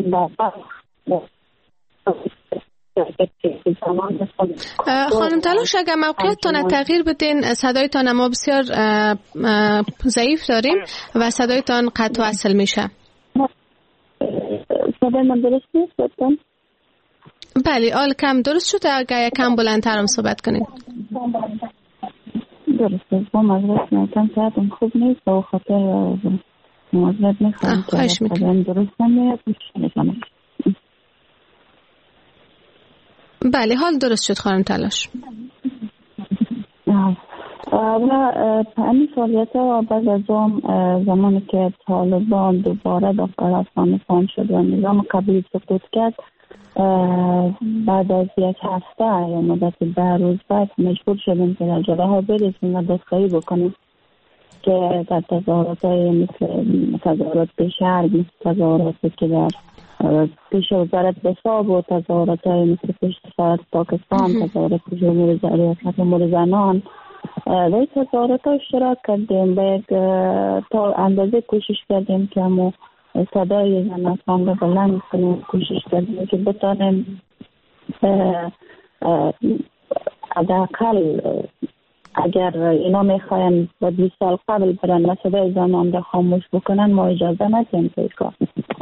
خانم تلاش، اگر موقعیتتان تغییر بدین، صدایتان ما بسیار ضعیف داریم و صدایتان قطع و وصل میشه. صدای من درست نیست بودم؟ بله، آل کم درست شده، اگر کم بلندتر هم صحبت کنید. درسته، با مذرد میتونم ساعتم خوب نیست و خاطر مذرد میخواهم که خواهیم درست نمیاد میشنم. بله، حال درست شد خانم تلاش. و همین فعالیت ها بعد از اون زمانی که طالبان دوباره داخل افغانستان شد و نظام قبلی سقوط کرد، بعد از یک هفته یا مدت ده روز بعد مجبور شدیم که در جبهه ها برسیم و دستگاهی بکنیم که در تظاهرات های مثل تظاهرات شهر، مثل تظاهراتی که در پیش وزارت دفاع و تظاهرات های مثل پیش سفارت پاکستان، تظاهرات جمهور ریاست امور زنان و این تظاهرات ها اشتراک کردیم. باید تا اندازه کوشش کردیم که همون صدای زنان رو بلند کنیم، کوشش کردیم که بتانیم حداقل اگر اینا میخواین با بیست سال قبل برن و صدای زنان را خاموش بکنن، ما اجازه ندیم که کار.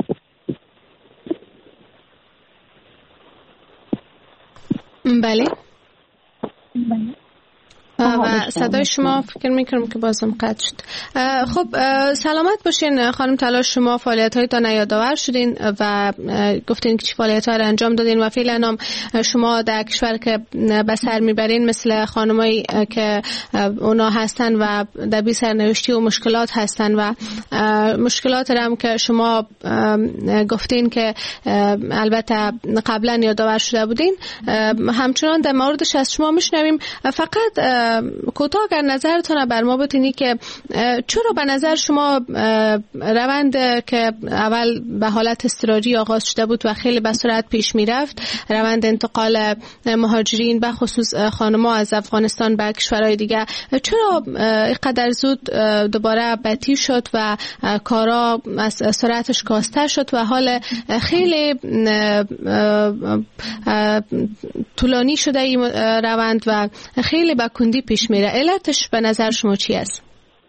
بله. بله. و صدای شما فکر میکنم که بازم قطع شد. خب سلامت باشین خانم طلا، شما فعالیت هایتان یادآور شدین و گفتین که چی فعالیت ها را انجام دادین و فعلا هم شما در کشور که به سر میبرین مثل خانمایی که اونا هستن و در بی سرنوشتی و مشکلات هستن و مشکلات هم که شما گفتین که البته قبلا یادآور شده بودین، همچنان در موردش از شما میشنویم. فقط کوتاه اگر نظرتون بر ما بتونی که چرا به نظر شما روند که اول به حالت اضطراری آغاز شده بود و خیلی به سرعت پیش میرفت، روند انتقال مهاجرین به خصوص خانم‌ها از افغانستان به کشورهای دیگه، چرا اینقدر زود دوباره بدتر شد و کارا از سرعتش کاسته شد و حال خیلی طولانی شده این روند و خیلی با کندی پیش میره؟ علتش به نظر شما چی است؟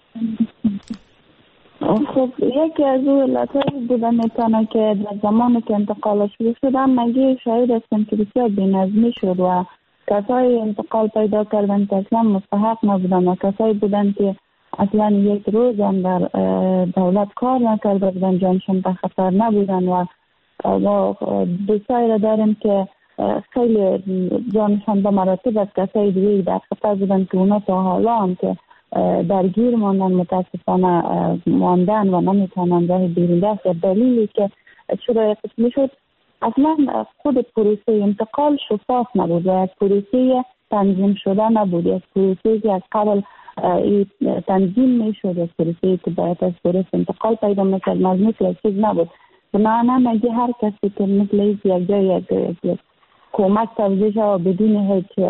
خب یکی از اون علتایی بوده میتونه که در زمانی که انتقال شروع شدن مگه شاید هستم که بسیار بی‌نظمی شد و کسای انتقال پیدا کردن که اصلا مستحق نبودن و کسایی بودن که اصلا یک روز هم در دولت کار نکرده بودن، جانشون به خطر نبودن و دوستایی را داریم که خیلی جانشان به مراتب از کسای دیگه در خطر بودن که اونا تا حالا هم که درگیر ماندن متاسفانه ماندن و نمیتونن راه بیرون دست. دلیلی که چرا قسمی شد اصلا خود پروسه انتقال شفاف نبود و یک پروسه تنظیم شده نبود، یک پروسه که از قبل تنظیم میشد، یک پروسه که باید از درست انتقال پیدا میکرد مثل چیز نبود. بنابراین اگه هر کسی که مثل یک جای یک کمک توضیح شد بدون هیچ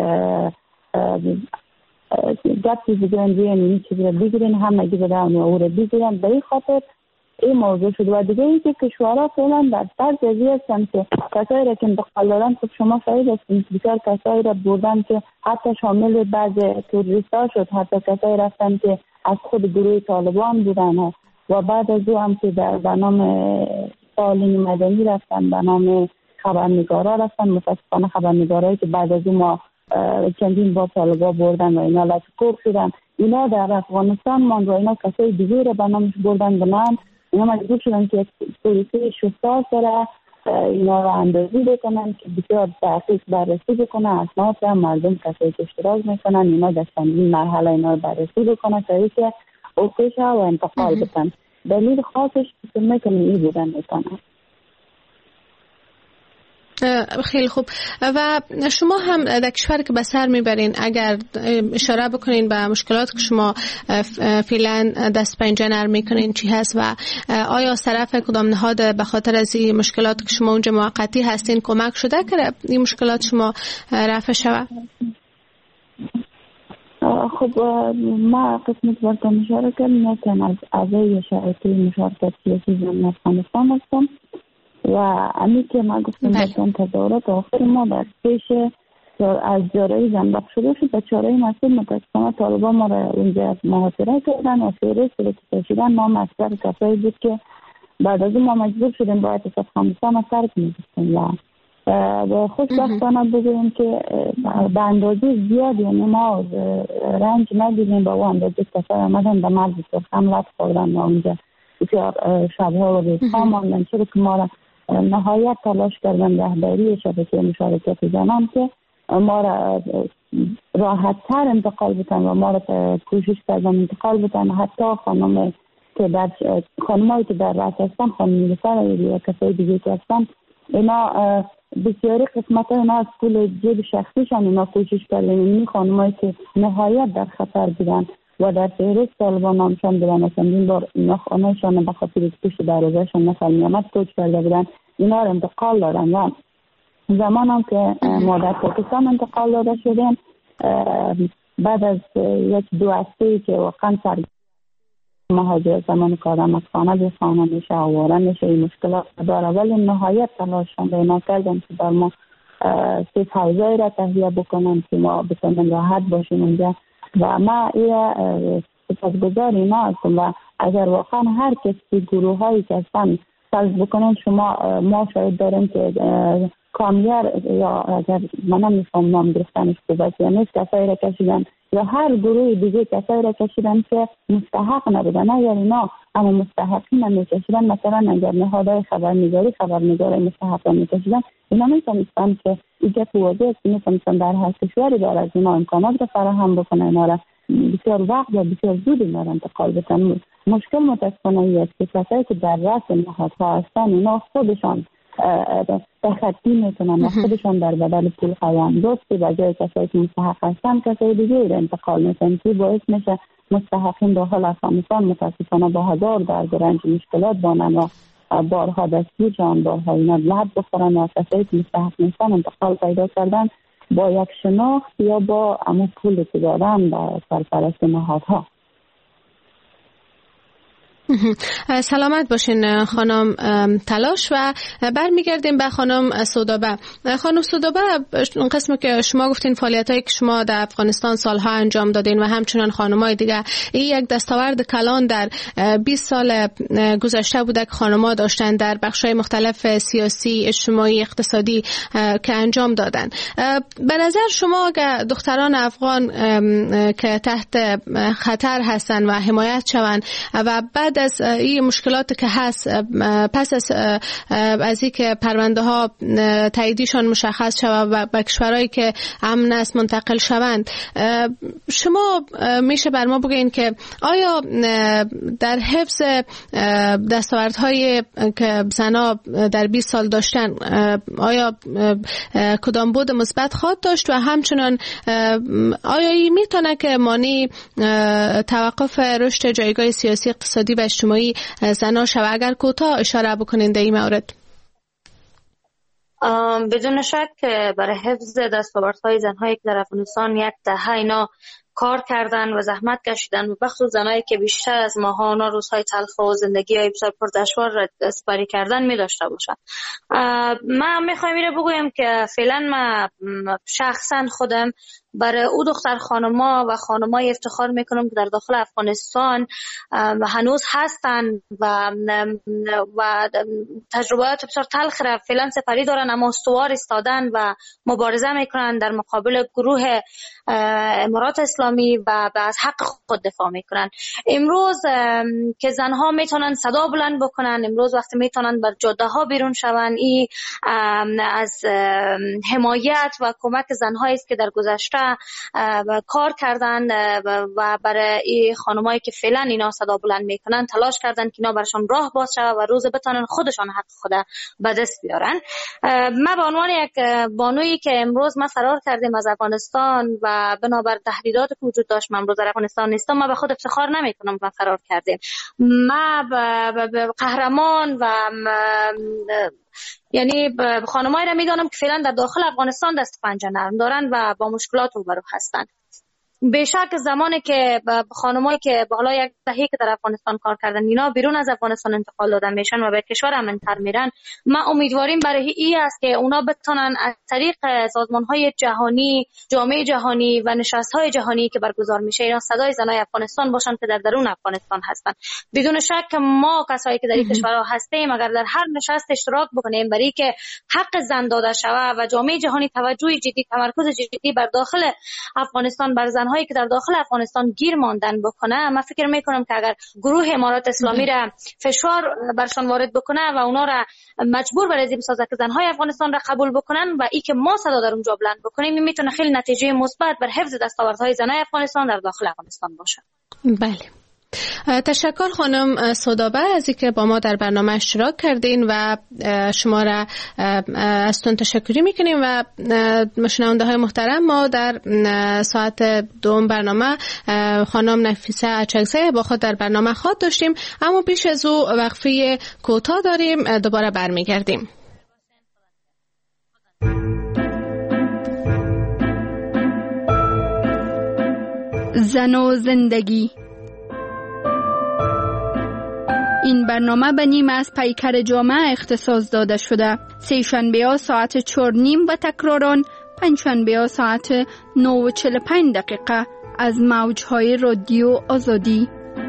گپی بگیرن روی این چیزی را بگیرن، هم اگه بدن او را بگیرن، به این خاطر این موضوع شد. و دیگه ای که کشورها فعلا در فرض ازی هستن که کسایی را که انتقال دارن، خب شما شاید هستین بسیار کسایی را بردن که حتی شامل بعض توریست ها شد، حتی کسایی رفتن که از خود گروه طالبان بودن و بعد از او هم که در برنامه فعالین مدنی رفتن، برنامه خبرنگارا رفتن. متاسفانه خبرنگارایی که بعد از ما چندین بار طالبا بردن و اینا لطکور شدن، اینا در افغانستان ماند و اینا کسای دیگه رو به نامش بردن. بنان اینا مجبور شدن که پلیسی شفاف داره اینا رو اندازی بکنن که بسیار دقیق بررسی بکنن، اسناد هم مردم کسایی که اشتراک میکنن اینا در چندین مرحله اینا رو بررسی بکنن تا اینکه اوکیش و انتقال بکنن. دلیل خاصش که میکنن این بودن میکنن. خیلی خوب. و شما هم در کشور که به سر میبرین اگر اشاره بکنین به مشکلات که شما فعلا دست پنجه نرم میکنین چی هست و آیا از طرف کدام نهاد به خاطر از این مشکلات که شما اونجا موقتی هستین کمک شده که این مشکلات شما رفع شود؟ خب ما قسمت برکن اشاره کردیم که از اعضای شرایطی مشارکت سیاسی جمعی افغانستان هستم و امی که ما گفتم باشم تظاهرات آخر ما در پیش از جارایی زنبق شده شد و چارهای مسئول متاسفانه طالبان ما را اونجا محاصره کردن و فهرست رو که کشیدن. ما مصدر کسایی بود که بعد از اون ما مجبور شدیم باید از افغانستان را ترک می‌کردیم و خوشبختانه بگویم که به اندازه زیاد یعنی ما رنج ندیدیم با اون اندازه کسای آمدن به مرز سرخم لط خوردن و اونجا بسیار شبها و روزها ماندن، چرا که ما را نهایت تلاش کردن رهبری شبکه مشارکت زنان که ما را راحت تر انتقال بتن و ما را کوشش کردن انتقال بتن. حتی خانم که در خانمایی که در رأس هستن، خانم نیلوفر یا کسای دیگه که هستن، اینا بسیاری قسمت ها اینا از پول جیب شخصیشان اینا کوشش کردن. این خانمایی که نهایت در خطر بودن و در فهرست طالبان نامشان بودن، اصلا این بار اینا خانهشان به خاطر پشت دروازهشان نفر میامد کوچ کرده بودن، اینا رو انتقال دادن. و زمان هم که ما در پاکستان انتقال داده شدیم بعد از یک دو هفته‌ای که واقعا سر مهاجر زمان که آدم از خانه به خانه میشه آواره میشه این مشکلات داره، ولی نهایت تلاششان به اینا کردن که در ما سیف هاوزایی را تهیه بکنن که ما بتونیم راحت باشیم اونجا. و ما این سپاسگزار اینا هستم و اگر واقعا هر کسی گروه هایی که هستن فرض بکنن شما ما شاید داریم که کامیار یا اگر من نمیفهم نام گرفتنش خوبه یا نیست کسایی را کشیدن یا هر گروه دیگه کسایی را کشیدن که مستحق نبودن اگر اینا اما مستحقین هم میکشیدن مثلا اگر نهادهای خبرنگاری خبرنگاری مستحق هم میکشیدن اینا میتونستن که ایجا پوازه است میتونستن در هر کشوری دار از اینا امکانات را فراهم بکنن اینا را بسیار وقت و بسیار زود اینا را انتقال بکنن. مشکل متاسفانه است که کسایی که در رأس نهادها هستن اینا خودشان تخطی میکنن و خودشان در بدل پول خواهند دوستی بجای کسایی که مستحق هستن کسایی دیگه را انتقال میکنن که باعث میشه مستحقین داخل افغانستان متاسفانه با هزار درد و رنج مشکلات بانن و بارها دستگیر جان بارها اینا لحظ بخورن و کسایی که مستحق نیستن انتقال پیدا کردن با یک شناخت یا با امو پول که دادن و سرپرست نهادها. سلامت باشین خانم تلاش و برمیگردیم به خانم سودابه. خانم سودابه اون قسمی که شما گفتین فعالیت هایی که شما در افغانستان سالها انجام دادین و همچنان خانمای دیگه این یک دستاورد کلان در بیست سال گذشته بوده که خانم‌ها داشتن در بخش‌های مختلف سیاسی اجتماعی اقتصادی که انجام دادن. به نظر شما اگه دختران افغان که تحت خطر هستن و حمایت شوند و بعد از این مشکلات که هست پس از از این که پرونده ها تاییدیشان مشخص شود و به کشورهایی که امن است منتقل شوند، شما میشه بر ما بگین که آیا در حفظ دستاوردهای که زنها در بیست سال داشتن آیا کدام بود مثبت خواهد داشت و همچنان آیا این میتونه که مانع توقف رشد جایگاه سیاسی اقتصادی و اجتماعی زنها شود؟ اگر کوتاه اشاره بکنین در این مورد. بدون شک برای حفظ دستاوردهای زنهایی که در افغانستان یک دهه اینا کار کردن و زحمت کشیدن و بخصوص زنایی که بیشتر از ماهانا روزهای تلخ و زندگی های بسیار پردشوار را سپری کردن می داشته باشن. من میخوایم این رو بگویم که فعلا من شخصا خودم برای او دختر خانما و خانمای افتخار میکنم که در داخل افغانستان هنوز هستن و و تجربیات بسیار تلخ را فعلا سپری دارن اما استوار استادن و مبارزه میکنن در مقابل گروه امارات اسلامی و از حق خود دفاع میکنن. امروز که زنها میتونن صدا بلند بکنن، امروز وقتی میتونن بر جاده ها بیرون شون، این از حمایت و کمک زنهایی است که در گذشته کار کردن و برای خانمایی که فعلا اینا صدا بلند میکنن تلاش کردن که اینا برشان راه باز شود و روز بتونن خودشان حق خود به دست بیارن. ما به عنوان یک بانویی که امروز ما فرار کردیم از افغانستان و بنابر تهدیدات که وجود داشت من امروز در افغانستان نیستم، ما به خود افتخار نمیکنم که فرار کردیم. ما به قهرمان و یعنی خانمایی را میدانم که فعلا در داخل افغانستان دست پنجه نرم دارن و با مشکلات روبرو هستن. بیشک زمانی که خانمایی که بالا یک دهه که در افغانستان کار کردن اینا بیرون از افغانستان انتقال دادن میشن و به کشور امن‌تر میرن، ما امیدواریم برای این است که اونا بتونن از طریق سازمان‌های جهانی، جامعه جهانی و نشست‌های جهانی که برگزار میشه اینا صدای زنای افغانستان باشن که در درون افغانستان هستن. بدون شک ما کسایی که در این کشورها هستیم اگر در هر نشست اشتراک بکنیم برای که حق زن داده شود و جامعه جهانی توجه جدی، تمرکز جدی بر داخل افغانستان بر زن هایی که در داخل افغانستان گیر ماندن بکنه، من فکر میکنم که اگر گروه امارات اسلامی را فشار برشان وارد بکنه و اونا را مجبور بر ازی بسازه که زنهای افغانستان را قبول بکنن و ای که ما صدا در اونجا بلند بکنیم، این میتونه خیلی نتیجه مثبت بر حفظ دستاوردهای زنهای افغانستان در داخل افغانستان باشه. بله. تشکر خانم سودابه از اینکه با ما در برنامه اشتراک کردین و شما را ازتون تشکری میکنیم و شنونده های محترم. ما در ساعت دوم برنامه خانم نفیسه اچکزی با خود در برنامه خود داشتیم، اما پیش از او وقفه کوتاه داریم، دوباره برمیگردیم. زن و زندگی. این برنامه به نیم از پیکر جامعه اختصاص داده شده. سه شنبه ها ساعت چهار نیم و تکراران پنج شنبه ها ساعت نه و چهل و پنج دقیقه از موجهای رادیو آزادی.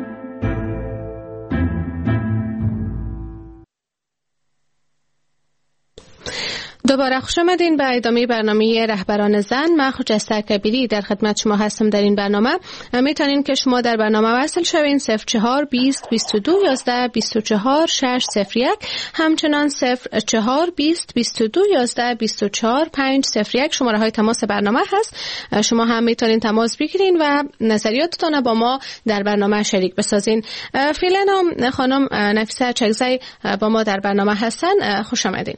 دوباره خوش آمدین به ادامه برنامه رهبران زن. من خجسته کبیری در خدمت شما هستم. در این برنامه میتونین که شما در برنامه وصل شوین صفر چهار بیست بیست و دو یازده بیست و چهار شش صفر یک، همچنان صفر چهار بیست بیست و دو یازده بیست و چهار پنج صفر یک شماره های تماس برنامه هست. شما هم میتونین تماس بگیرین و نظریاتتون با ما در برنامه شریک بسازین. فعلا خانم نفیسه چکزی با ما در برنامه هستن. خوش آمدین.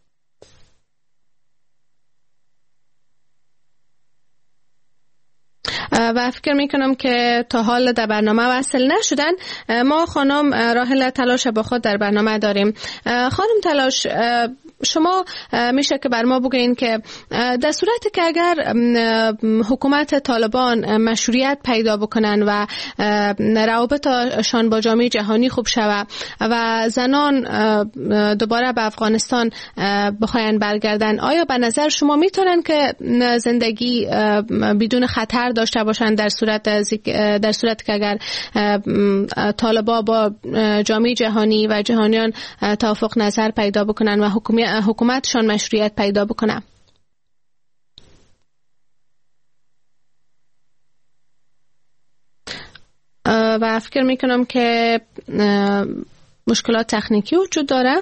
و فکر میکنم که تا حال در برنامه وصل نشدن. ما خانم راحله تلاش با خود در برنامه داریم. خانم تلاش، شما میشه که بر ما بگین که در صورتی که اگر حکومت طالبان مشروعیت پیدا بکنن و روابطشان با جامعه جهانی خوب شود و زنان دوباره به افغانستان بخواین برگردن، آیا به نظر شما میتونن که زندگی بدون خطر داشته باشن در صورت در صورت که اگر طالبا با جامعه جهانی و جهانیان توافق نظر پیدا بکنن و حکومتشان مشروعیت پیدا بکنه؟ و فکر میکنم که مشکلات تکنیکی وجود داره.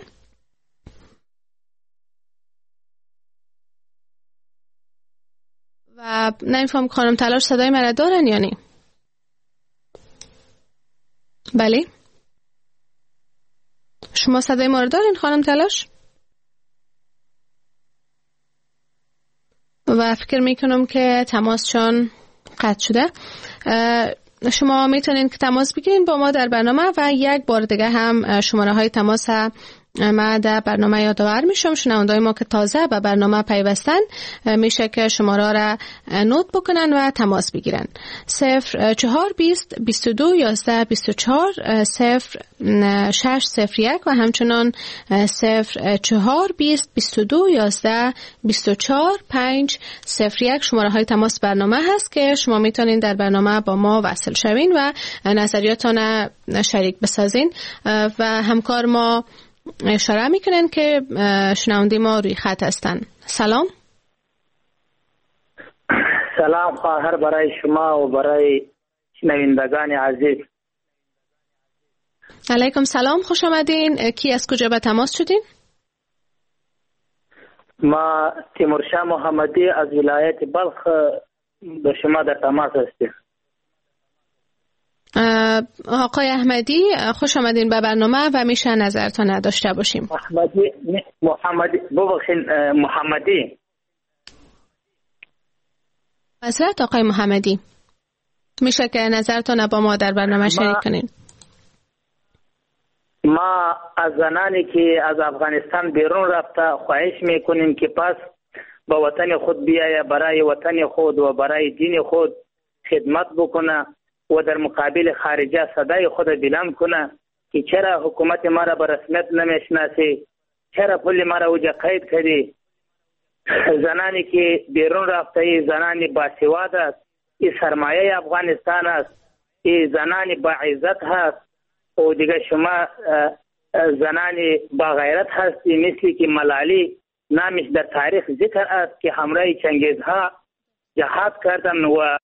و نمیفهم خانم تلاش صدای مرا دارن یا نی؟ بله، شما صدای ما رو دارین خانم تلاش؟ و فکر میکنم که تماسشان قطع شده. شما میتونین که تماس بگیرین با ما در برنامه و یک بار دیگه هم شماره های تماس ما در برنامه یادآور میشم. شنوندای ما که تازه به برنامه پیوستن میشه که شماره را نوت بکنن و تماس بگیرن. صفر چهار بیست بیست و دو یازده بیست و چهار صفر شش صفر یک و همچنان صفر چهار بیست بیست و دو یازده بیست و چهار پنج صفر یک شماره های تماس برنامه هست که شما میتونین در برنامه با ما وصل شوین و نظریاتون شریک بسازین. و همکار ما اشاره میکنن که شنونده ما روی خط هستن. سلام. سلام خواهر برای شما و برای شنوندگان عزیز. علیکم سلام، خوش آمدین. کی از کجا به تماس شدین؟ ما تیمورشاه محمدی از ولایت بلخ به شما در تماس هستیم. آقای احمدی خوش آمدین به برنامه و میشه نظرتون داشته باشیم. احمدی محمدی ببخشید محمدی. حضرت آقای محمدی میشه که نظرتون با ما در برنامه شریک کنین. ما از زنانی که از افغانستان بیرون رفته خواهش میکنیم که پس به وطن خود بیایه، برای وطن خود و برای دین خود خدمت بکنه و در مقابل خارجه صدای خود بلند کنه که چرا حکومت ما را به رسمیت نمیشناسی، چرا پول ما را وجه قید کردی. زنانی که بیرون رفته زنانی باسواد است، این سرمایه افغانستان است، این زنانی با عزت هست و دیگه شما زنانی با غیرت هستی مثل که ملالی نامش در تاریخ ذکر است که همراه چنگیزها جهاد کردن و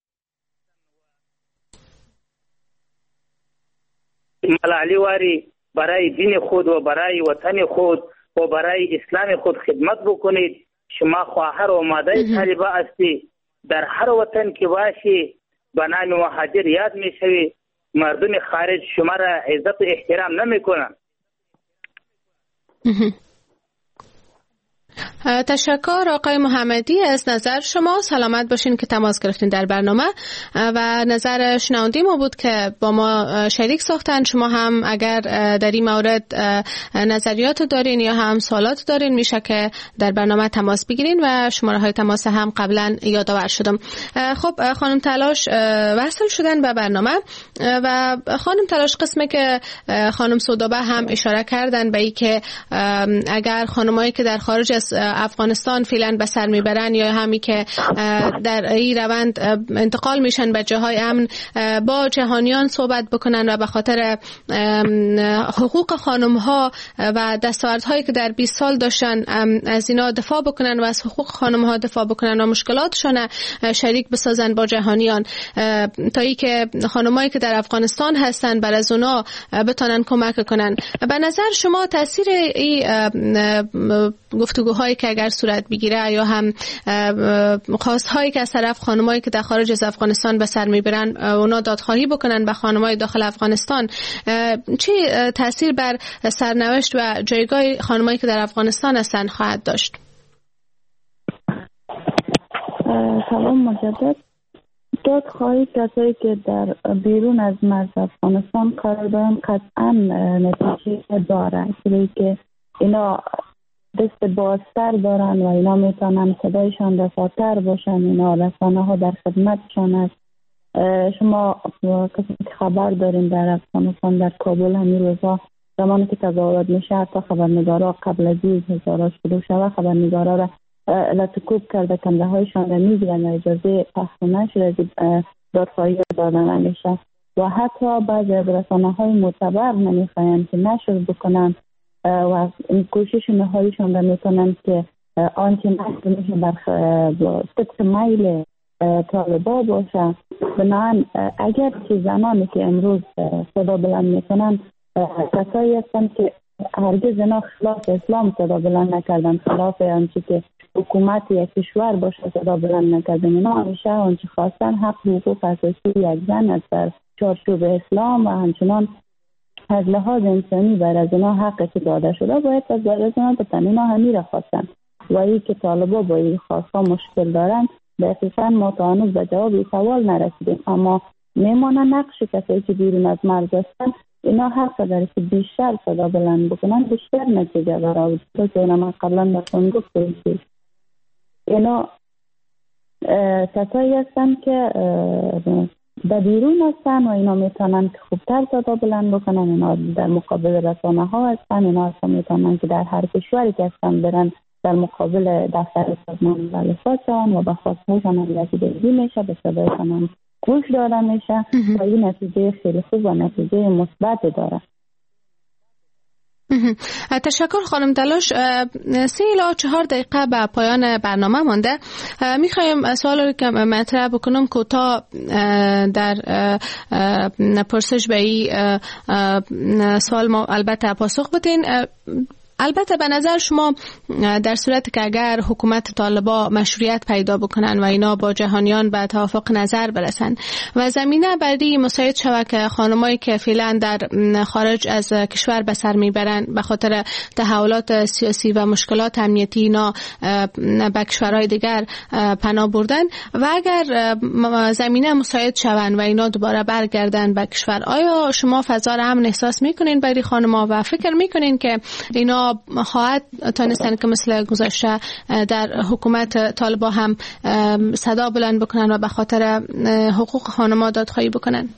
ملالی واری برای دین خود و برای وطن خود و برای اسلام خود خدمت بکنید. شما خواهر و مادر طالبه هستی، در هر وطن که باشی به نام مهاجر یاد میشوی. مردم خارج شما را عزت و احترام نمیکنن. تشکر آقای محمدی از نظر شما. سلامت باشین که تماس گرفتین در برنامه و نظر شنونده ما بود که با ما شریک ساختن. شما هم اگر در این مورد نظریات دارین یا هم سوالات دارین میشه که در برنامه تماس بگیرین و شماره های تماس هم قبلا یادآور شدم. خب خانم تلاش وصل شدن به برنامه و خانم تلاش قسمه که خانم سودابه هم اشاره کردن به ای که اگر خانمایی که در خارج از افغانستان فعلا به سر میبرن یا همی که در این روند انتقال میشن به جاهای امن با جهانیان صحبت بکنن و به خاطر حقوق خانم ها و دستاوردهایی که در بیست سال داشتن از اینا دفاع بکنن و از حقوق خانم ها دفاع بکنن و مشکلاتشون شریک بسازن با جهانیان تا ای که خانمایی که در افغانستان هستن بر از اونا بتونن کمک کنن. به نظر شما تاثیر این گفتگوهایی که اگر صورت بگیره یا هم خواستهایی که از طرف خانمایی که در خارج از افغانستان به سر میبرن اونا دادخواهی بکنن به خانمای داخل افغانستان، چه تاثیر بر سرنوشت و جایگاه خانمایی که در افغانستان هستن خواهد داشت؟ سلام مجدد. دادخواهی کسایی که در بیرون از مرز افغانستان قرار دارن قطعا نتیجه داره، چون که اینا دست بازتر دارن و اینا میتونن صدایشان رساتر باشن، اینا رسانه ها در خدمتشان است. شما کسی که خبر دارین در افغانستان در کابل همین روزا زمانی که تظاهرات میشه حتی خبرنگارا قبل از این هزارا شروع شده خبرنگارا را لطکوب کرده کنده هایشان را میگیرن و اجازه پخش نشده دادخواهی دادن نمیشه و حتی بعضی از رسانه های معتبر نمیخواین که نشر بکنن و این کوشش نهاییشان را میکنن که آنچه نشر میشه بر طبق میل طالبا باشه. بنابراین اگر که زنانی که امروز صدا بلند میکنن کسایی هستن که هرگز اینا خلاف اسلام صدا بلند نکردن، خلاف آنچه که حکومت یک کشور باشه صدا بلند نکردن، اینا همیشه آنچه خواستن حق حقوق اساسی یک زن از در چارچوب اسلام و همچنان از لحاظ انسانی بر از اینا حق که داده شده باید از بر از اینا بتن. اینا همی را خواستن و ای که طالبا با این خواستها مشکل دارن دقیقا ما تا هنوز به جواب سوال نرسیدیم، اما میمانه نقش کسایی که بیرون از مرز هستن اینا حق داره که بیشتر صدا بلند بکنن، بیشتر نتیجه داره. تو که اینا من قبلا برسان گفتم که اینا کسایی هستن که در بیرون هستن و اینا میتونن که خوبتر صدا بلند بکنن. اینا در مقابل رسانه ها هستن، اینا هستن میتونن که در هر کشوری که هستن برن در مقابل دفتر سازمان ملل خواستن و به خواستهاشان هم رسیدگی میشه، به صدایشان هم گوش داده میشه و این نتیجه خیلی خوب و نتیجه مثبت داره. تشکر خانم تلاش. سه الی چهار دقیقه به پایان برنامه مانده. میخوایم سوالی که مطرح بکنم کوتاه در پرسش به این سوال ما البته پاسخ بدین. البته به نظر شما در صورت که اگر حکومت طالبا مشروعیت پیدا بکنن و اینا با جهانیان به توافق نظر برسن و زمینه برای مساعد شود که خانمایی که فعلا در خارج از کشور به سر میبرن به خاطر تحولات سیاسی و مشکلات امنیتی اینا به کشورهای دیگر پناه بردن و اگر زمینه مساعد شون و اینا دوباره برگردن به کشور، آیا شما فضا را امن احساس میکنین برای خانم‌ها و فکر میکنین که اینا خواهد تانستن که مثل گذشته در حکومت طالبا هم صدا بلند بکنن و به خاطر حقوق خانم‌ها دادخواهی بکنن؟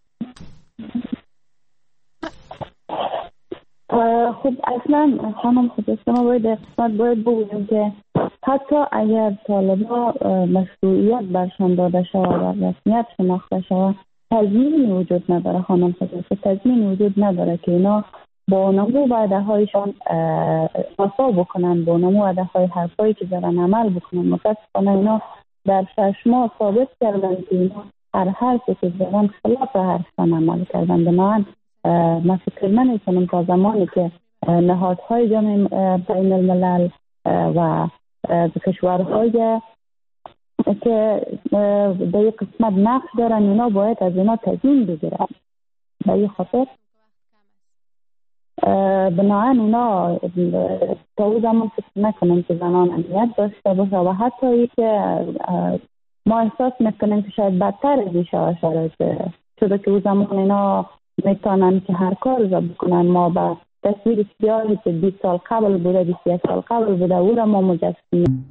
خب اصلا خانم خود ما باید اقتصاد باید بگویم که حتی اگر طالبا مشروعیت برشان داده شود و رسمیت شناخته شود تضمینی وجود نداره. خانم خود تضمینی وجود نداره که اینا با نمو وعده هایشان وفا بکنن، با نمو وعده های حرفایی که دارن عمل بکنن. متاسفانه اینا در شش ماه ثابت کردن که اینا هر حرفی که دارن خلاف حرفشان عمل کردن. بنابراین من فکر نمی‌کنم تا زمانی که نهادهای جامعه بین الملل و کشورهای که در یک قسمت نقش دارن اینا باید از اینا تضمین بگیرن. به این خاطر بنابراین اونا تا او زمان فکر نکنم که زنان امنیت داشته باشه و حتی ای که ما احساس میکنیم که شاید بدتر از این شرایط شده که او زمان اینا میتونن که هر کار را بکنن. ما با تصویر سیاهی که بیست سال قبل بوده بیست یک سال قبل بوده او را ما مجسم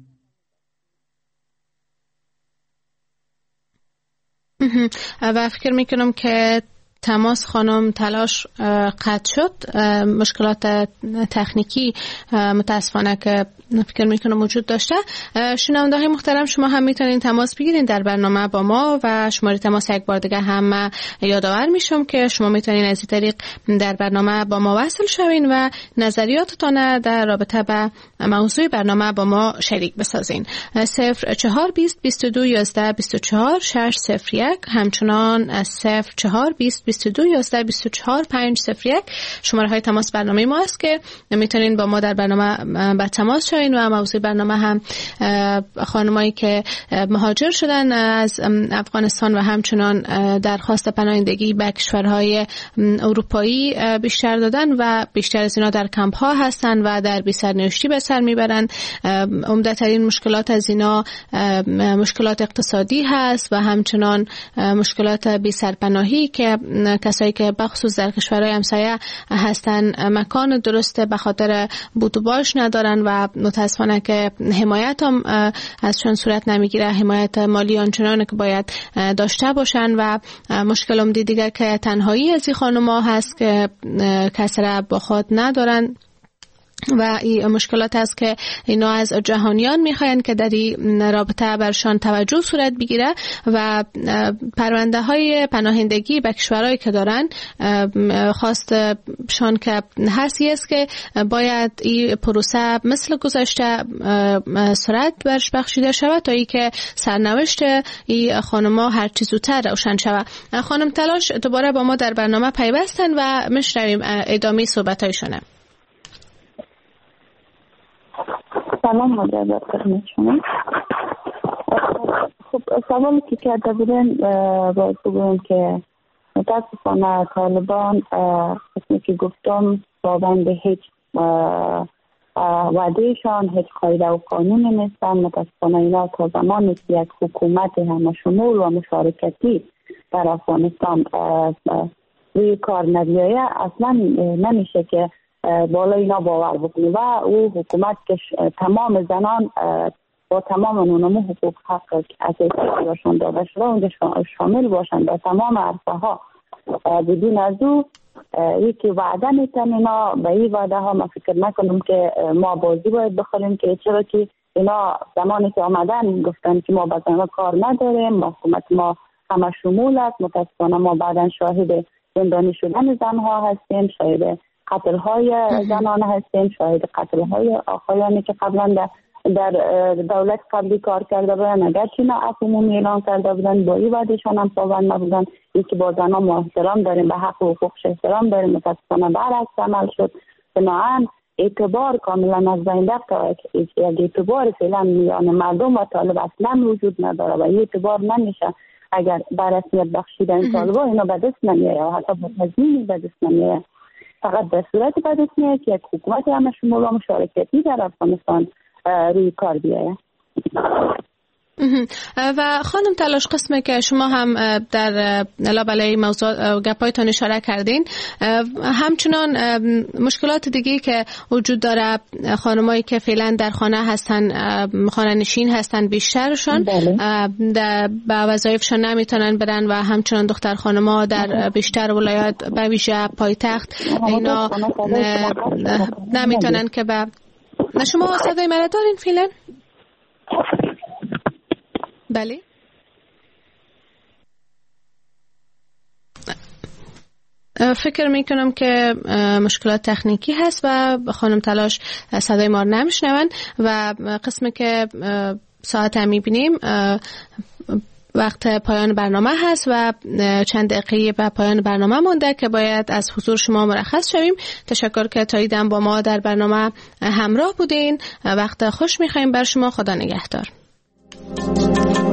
و فکر میکنم که تماس خانم تلاش قطع شد. مشکلات تکنیکی متاسفانه که فکر میکنم وجود داشته. شنونده های محترم شما هم میتونین تماس بگیرین در برنامه با ما و شماره تماس یک بار دیگه هم یادآور میشم که شما میتونین از این طریق در برنامه با ما وصل شوین و نظریاتتان در رابطه با موضوع برنامه با ما شریک بسازین. صفر چهار بیست بیست و دو یازده بیست و چهار شش صفر یک همچنان صفر چهار بیست بیست و دو یازده بیست و چهار پنج صفر یک شماره های تماس برنامه ما است که میتونین با ما در برنامه با تماس شوین و موضوع برنامه هم خانمایی که مهاجر شدن از افغانستان و همچنان درخواست پناهندگی به کشورهای اروپایی بیشتر دادن و بیشتر از اینا در کمپ ها هستن و در بی سرنوشتی به سر میبرن. عمده ترین مشکلات از اینا مشکلات اقتصادی هست و همچنان مشکلات بی سرپناهی که کسایی که بخصوص در کشورهای همسایه هستن مکان درسته به خاطر بود و باش ندارن و متاسفانه که حمایت هم ازشان صورت نمیگیره، حمایت مالی آنچنانه که باید داشته باشن و مشکل هم دیگه که تنهایی از این خانم‌ها هست که کسی را با خود ندارن و این مشکلات است که اینا از جهانیان میخواین که در این رابطه برشان توجه صورت بگیره و پرونده های پناهندگی به کشورهایی که دارن خواستشان که هستی است که باید این پروسه مثل گذشته سرعت برش بخشیده شود تا ای که سرنوشت این خانم‌ها هر چیز زودتر روشن شود. خانم تلاش دوباره با ما در برنامه پیوستن و میشنویم ادامه صحبت‌هایشون. سلام مجدد خدمت شما. خب سوالی که کرده بودن باید بگویم که متاسفانه طالبان قسمی که گفتم پابند هیچ وعدهشان هیچ قاعده و قانونی نیستن. متاسفانه اینا تا زمانی که یک حکومت همه شمول و مشارکتی در افغانستان روی کار نبیایه اصلا نمیشه که بالا اینا باور بکنی و او حکومت که تمام زنان با تمام نمو حقوق حق اساسی باشند داده شده اونجا شامل باشند در تمام عرصه ها بدون از او یکی وعده میتن اینا به این وعده ها ما فکر نکنم که ما بازی باید بخوریم که چرا که اینا زمانی که آمدن گفتن که ما با زنان کار نداریم حکومت ما همه شمول است. متاسفانه ما بعدا شاهد زندانی شدن زنها هستیم، شاهد قتل های زنان هستیم، شاهد قتل های آقایانی که قبلا در دولت قبلی کار کرده بودن اگرچه نه عمومی اعلان کرده بودن با این وعدهشان هم پابند نبودن. یکی با زنان ما احترام داریم، به حق و حقوقش احترام داریم، متاسفانه برعکس عمل شد. بنابراین اعتبار کاملا از بین رفت. یک اعتبار فعلا میان مردم و طالب اصلا وجود نداره و این اعتبار نمیشه اگر بر رسمیت بخشیدن طالبان اینا به دست نمیاره و حتی با تضمین به دست نمیاره. فقط به صورت به دست میاد که یک حکومت همه شمول و مشارکتی در افغانستان روی کار بیایه. و خانم تلاش قسمه که شما هم در لابلای موضوع گپایتان اشاره کردین، همچنان مشکلات دیگه که وجود داره خانمایی که فعلا در خانه هستن، خانه نشین هستن بیشترشان به وظایفشان نمیتونن برن و همچنان دختر خانما در بیشتر ولایات به ویژه پایتخت اینا نمیتونن که به شما صدای مرا دارین فعلا؟ بله فکر میکنم که مشکلات تکنیکی هست و خانم تلاش صدای ما رو نمیشنون و قسمی که ساعت هم میبینیم وقت پایان برنامه هست و چند دقیقه به پایان برنامه مونده که باید از حضور شما مرخص شویم. تشکر که تا ایدم با ما در برنامه همراه بودین. وقت خوش میخواییم بر شما. خدا نگهدار.